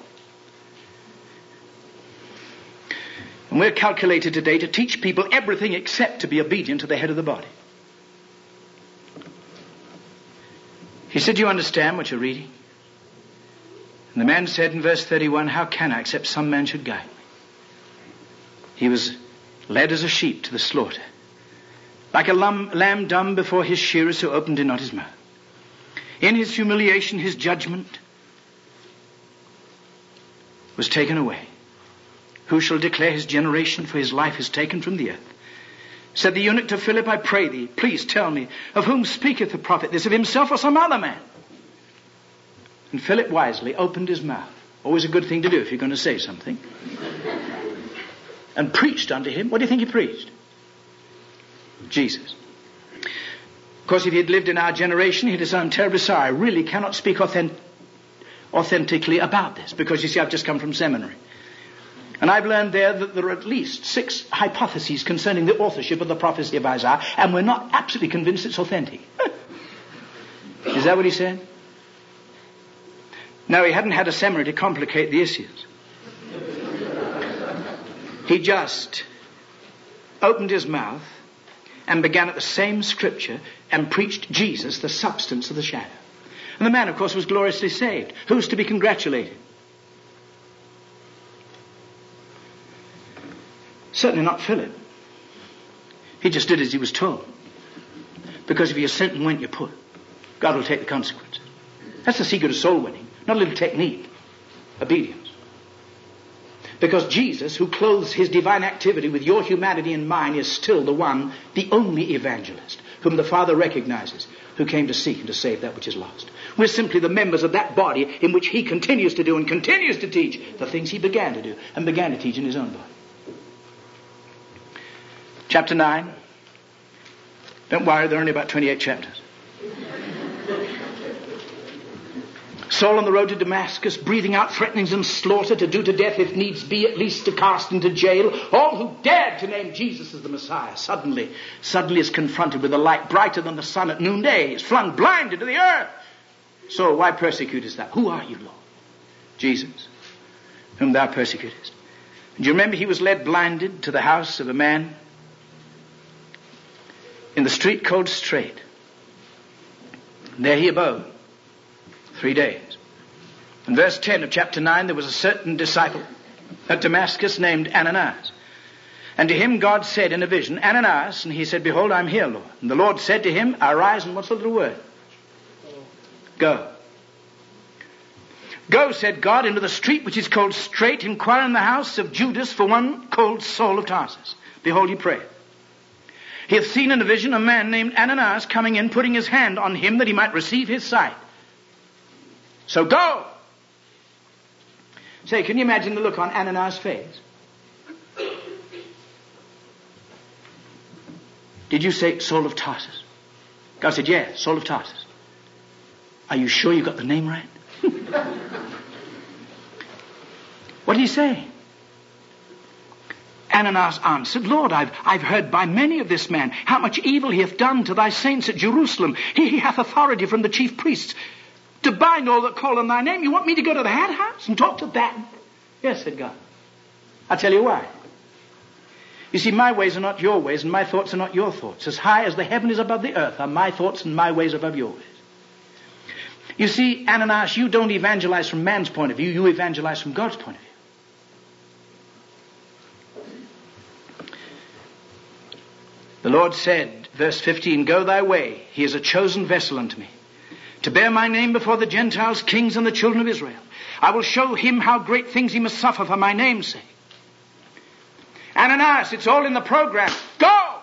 Speaker 1: And we're calculated today to teach people everything except to be obedient to the head of the body. He said, do you understand what you're reading? And the man said in verse 31, how can I except some man should guide me? He was led as a sheep to the slaughter, like a lamb dumb before his shearers who opened not his mouth. In his humiliation, his judgment was taken away. Who shall declare his generation, for his life is taken from the earth? Said the eunuch to Philip, I pray thee, please tell me, of whom speaketh the prophet this, of himself or some other man? And Philip wisely opened his mouth. Always a good thing to do if you're going to say something. And preached unto him. What do you think he preached? Jesus. Of course, if he had lived in our generation, he'd have said, I'm terribly sorry, I really cannot speak authentically about this, because you see, I've just come from seminary. And I've learned there that there are at least 6 hypotheses concerning the authorship of the prophecy of Isaiah, and we're not absolutely convinced it's authentic. Is that what he said? No, he hadn't had a seminary to complicate the issues. He just opened his mouth and began at the same scripture and preached Jesus, the substance of the shadow. And the man, of course, was gloriously saved. Who's to be congratulated? Certainly not Philip. He just did as he was told. Because if you assent and went, you put. God will take the consequences. That's the secret of soul winning. Not a little technique. Obedience. Because Jesus, who clothes his divine activity with your humanity and mine, is still the one, the only evangelist, whom the Father recognizes, who came to seek and to save that which is lost. We're simply the members of that body in which he continues to do and continues to teach the things he began to do and began to teach in his own body. Chapter 9. Don't worry, there are only about 28 chapters. Saul on the road to Damascus, breathing out threatenings and slaughter, to do to death if needs be, at least to cast into jail. All who dared to name Jesus as the Messiah suddenly is confronted with a light brighter than the sun at noonday. He is flung blind into the earth. So why persecutest thou? Who are you, Lord? Jesus, whom thou persecutest. Do you remember he was led blinded to the house of a man in the street called Straight. And there he abode 3 days. In verse 10 of chapter 9, there was a certain disciple at Damascus named Ananias. And to him God said in a vision, Ananias, and he said, Behold, I'm here, Lord. And the Lord said to him, Arise, and what's the little word? Go. Go, said God, into the street which is called Straight, inquire in the house of Judas for one called Saul of Tarsus. Behold, he prayed. He hath seen in a vision a man named Ananias coming in, putting his hand on him that he might receive his sight. So go. Say, can you imagine the look on Ananias' face? Did you say Saul of Tarsus? God said, yes, Saul of Tarsus. Are you sure you got the name right? What did he say? Ananias answered, Lord, I've heard by many of this man how much evil he hath done to thy saints at Jerusalem. He hath authority from the chief priests to bind all that call on thy name. You want me to go to that house and talk to that? Yes, said God. I'll tell you why. You see, my ways are not your ways, and my thoughts are not your thoughts. As high as the heaven is above the earth are my thoughts and my ways above your ways. You see, Ananias, you don't evangelize from man's point of view. You evangelize from God's point of view. The Lord said, verse 15, Go thy way. He is a chosen vessel unto me, to bear my name before the Gentiles, kings, and the children of Israel. I will show him how great things he must suffer for my name's sake. Ananias, it's all in the program. Go!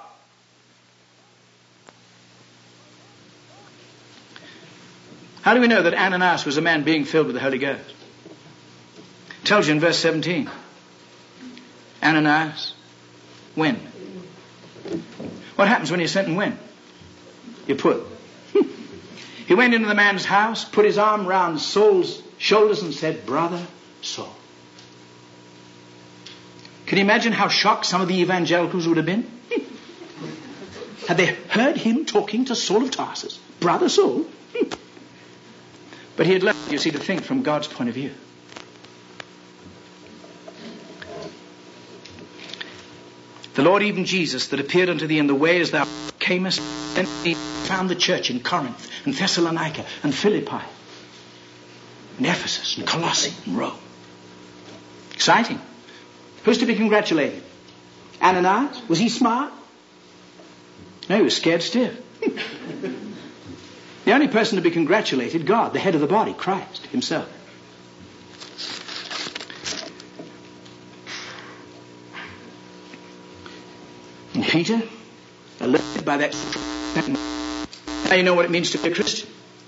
Speaker 1: How do we know that Ananias was a man being filled with the Holy Ghost? It tells you in verse 17. Ananias, when? What happens when you're sent and when? You put. He went into the man's house, put his arm round Saul's shoulders and said, Brother Saul. Can you imagine how shocked some of the evangelicals would have been? Had they heard him talking to Saul of Tarsus? Brother Saul? But he had learned, you see, to think from God's point of view. The Lord, even Jesus, that appeared unto thee in the way as thou camest, and he found the church in Corinth and Thessalonica and Philippi and Ephesus and Colossae and Rome. Exciting. Who's to be congratulated? Ananias? Was he smart? No, he was scared stiff. The only person to be congratulated, God, the head of the body, Christ himself. And Peter, elected by that. Now you know what it means to be a Christian.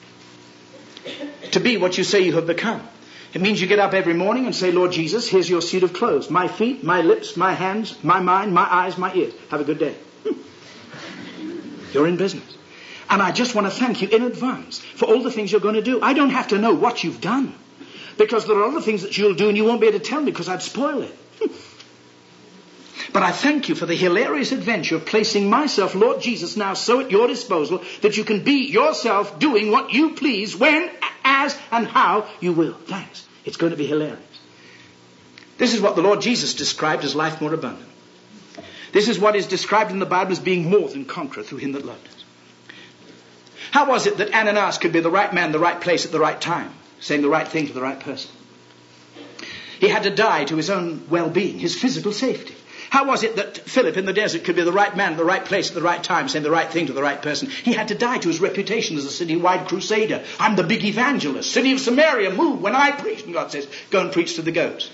Speaker 1: To be what you say you have become. It means you get up every morning and say, Lord Jesus, here's your suit of clothes. My feet, my lips, my hands, my mind, my eyes, my ears. Have a good day. You're in business. And I just want to thank you in advance for all the things you're going to do. I don't have to know what you've done, because there are other things that you'll do and you won't be able to tell me because I'd spoil it. But I thank you for the hilarious adventure of placing myself, Lord Jesus, now so at your disposal that you can be yourself doing what you please, when, as, and how you will. Thanks. It's going to be hilarious. This is what the Lord Jesus described as life more abundant. This is what is described in the Bible as being more than conqueror through him that loved us. How was it that Ananias could be the right man, the right place at the right time, saying the right thing to the right person? He had to die to his own well-being, his physical safety. How was it that Philip in the desert could be the right man at the right place at the right time, saying the right thing to the right person? He had to die to his reputation as a city-wide crusader. I'm the big evangelist. City of Samaria, move when I preach. And God says, go and preach to the goats.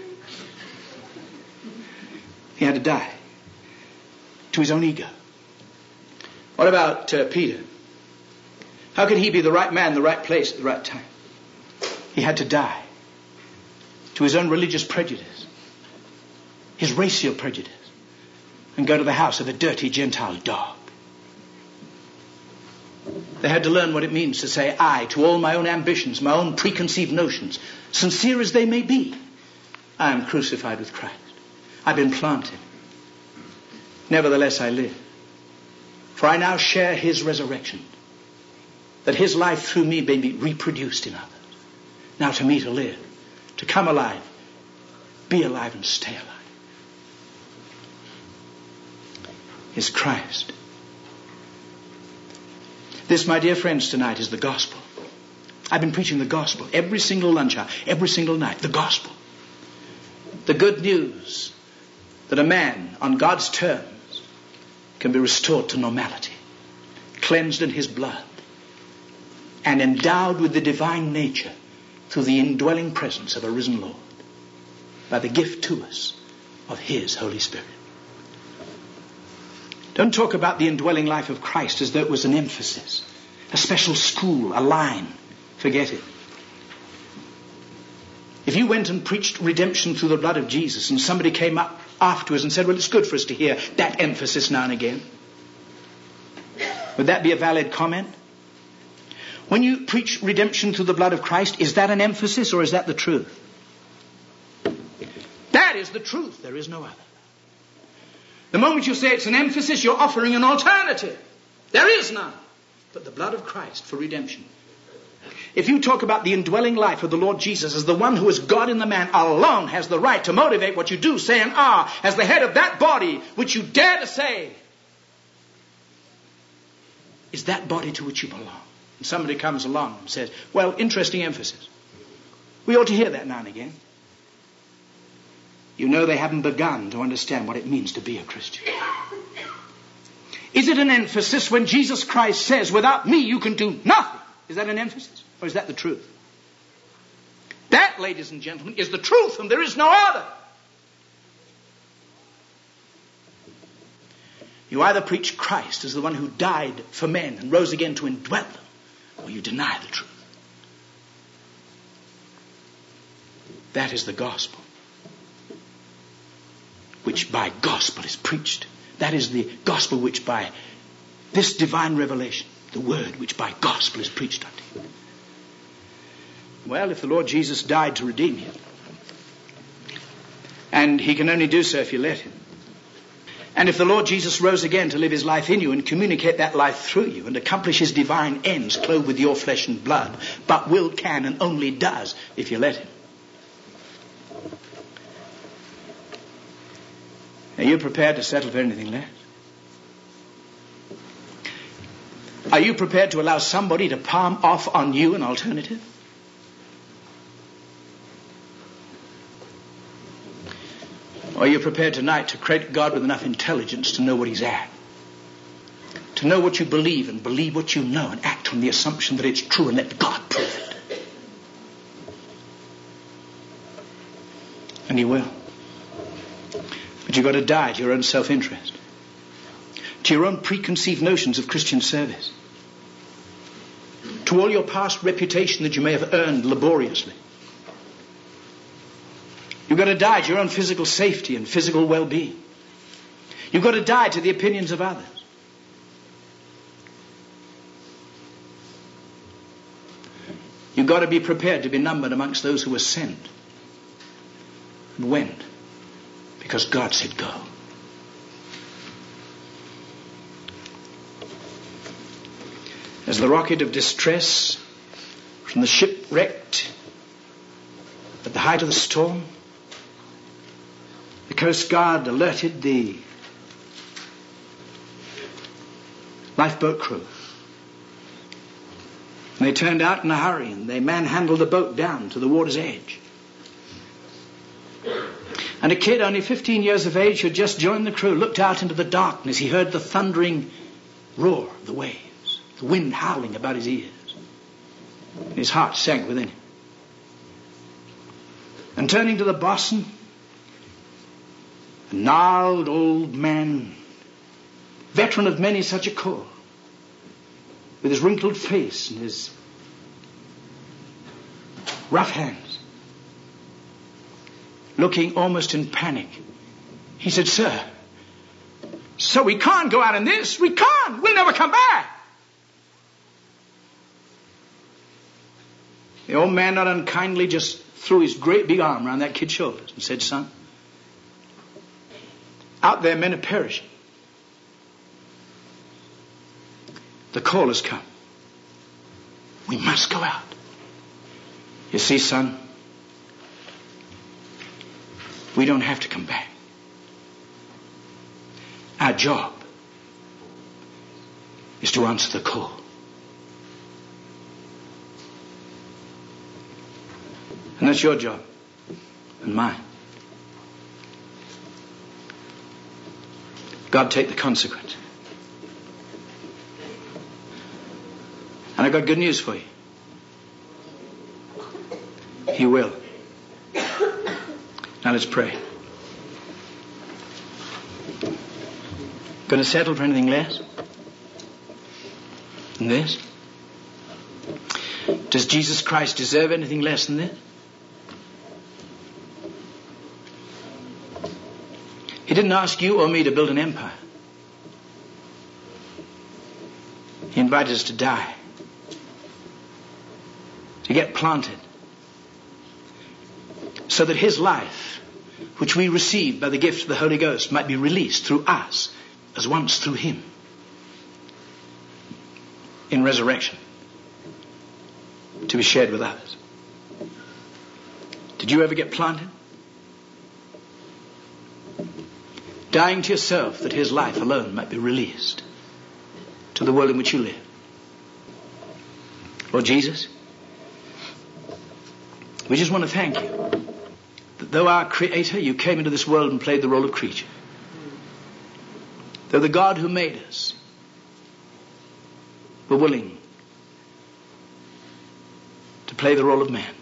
Speaker 1: He had to die to his own ego. What about Peter? How could he be the right man, the right place at the right time? He had to die to his own religious prejudice, his racial prejudice, and go to the house of a dirty Gentile dog. They had to learn what it means to say I to all my own ambitions, my own preconceived notions, sincere as they may be. I am crucified with Christ. I've been planted. Nevertheless I live. For I now share his resurrection, that his life through me may be reproduced in others. Now to me to live, to come alive, be alive and stay alive, is Christ. This, my dear friends, tonight is the gospel. I've been preaching the gospel every single lunch hour, every single night. The gospel. The good news that a man on God's terms can be restored to normality, cleansed in his blood, and endowed with the divine nature through the indwelling presence of a risen Lord by the gift to us of his Holy Spirit. Don't talk about the indwelling life of Christ as though it was an emphasis, a special school, a line. Forget it. If you went and preached redemption through the blood of Jesus and somebody came up afterwards and said, well, it's good for us to hear that emphasis now and again, would that be a valid comment? When you preach redemption through the blood of Christ, is that an emphasis or is that the truth? That is the truth. There is no other. The moment you say it's an emphasis, you're offering an alternative. There is none but the blood of Christ for redemption. If you talk about the indwelling life of the Lord Jesus as the one who is God in the man alone has the right to motivate what you do, say, and are, as the head of that body which you dare to say is that body to which you belong. And somebody comes along and says, well, interesting emphasis. We ought to hear that now and again. You know they haven't begun to understand what it means to be a Christian. Is it an emphasis when Jesus Christ says, without me you can do nothing? Is that an emphasis? Or is that the truth? That, ladies and gentlemen, is the truth, and there is no other. You either preach Christ as the one who died for men and rose again to indwell them, or you deny the truth. That is the gospel, which by gospel is preached. That is the gospel which by this divine revelation, the word which by gospel is preached unto you. Well, if the Lord Jesus died to redeem you, and he can only do so if you let him, and if the Lord Jesus rose again to live his life in you and communicate that life through you and accomplish his divine ends clothed with your flesh and blood, but will, can, and only does if you let him, are you prepared to settle for anything less? Are you prepared to allow somebody to palm off on you an alternative? Or are you prepared tonight to credit God with enough intelligence to know what he's at? To know what you believe and believe what you know and act on the assumption that it's true and let God prove it. And he will. But you've got to die to your own self-interest, to your own preconceived notions of Christian service, to all your past reputation that you may have earned laboriously. You've got to die to your own physical safety and physical well-being. You've got to die to the opinions of others. You've got to be prepared to be numbered amongst those who were sent and went because God said go. As the rocket of distress from the ship wrecked at the height of the storm, the Coast Guard alerted the lifeboat crew. And they turned out in a hurry and they manhandled the boat down to the water's edge. And a kid only 15 years of age who had just joined the crew looked out into the darkness. He heard the thundering roar of the waves, the wind howling about his ears. And his heart sank within him. And turning to the bosun, a gnarled old man, veteran of many such a corps, with his wrinkled face and his rough hands, looking almost in panic, he said, Sir, we can't go out in this. We can't. We'll never come back. The old man, not unkindly, just threw his great big arm around that kid's shoulders and said, Son, out there men are perishing. The call has come. We must go out. You see, son, we don't have to come back. Our job is to answer the call. And that's your job and mine. God take the consequence. And I've got good news for you. He will. Now let's pray. Going to settle for anything less than this? Does Jesus Christ deserve anything less than this? He didn't ask you or me to build an empire. He invited us to die, to get planted, so that his life, which we received by the gift of the Holy Ghost, might be released through us as once through him in resurrection, to be shared with others. Did you ever get planted? Dying to yourself that his life alone might be released to the world in which you live. Lord Jesus, we just want to thank you that though our Creator, you came into this world and played the role of creature. Though the God who made us were willing to play the role of man.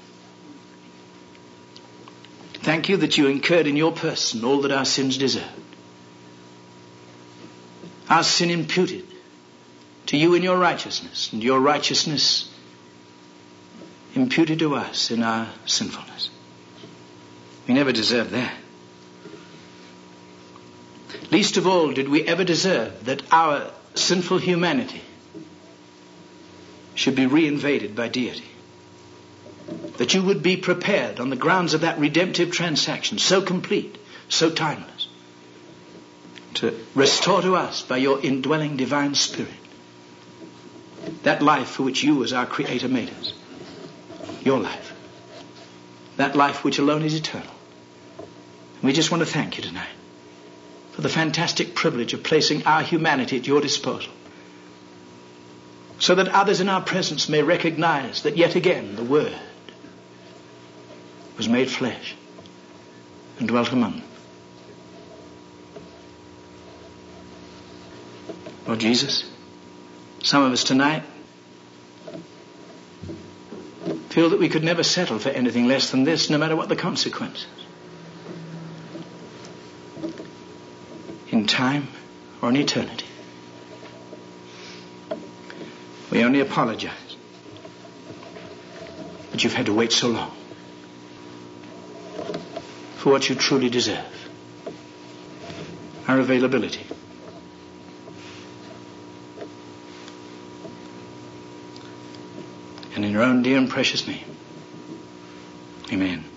Speaker 1: Thank you that you incurred in your person all that our sins deserved. Our sin imputed to you in your righteousness, and your righteousness imputed to us in our sinfulness. We never deserved that. Least of all did we ever deserve that our sinful humanity should be reinvaded by deity. That you would be prepared on the grounds of that redemptive transaction, so complete, so timeless, to restore to us by your indwelling divine spirit that life for which you as our Creator made us. Your life. That life which alone is eternal. And we just want to thank you tonight for the fantastic privilege of placing our humanity at your disposal, so that others in our presence may recognize that yet again the Word was made flesh and dwelt among them. Lord Jesus, some of us tonight feel that we could never settle for anything less than this, no matter what the consequences. In time or in eternity. We only apologize that you've had to wait so long for what you truly deserve. Our availability. And in your own dear and precious name. Amen.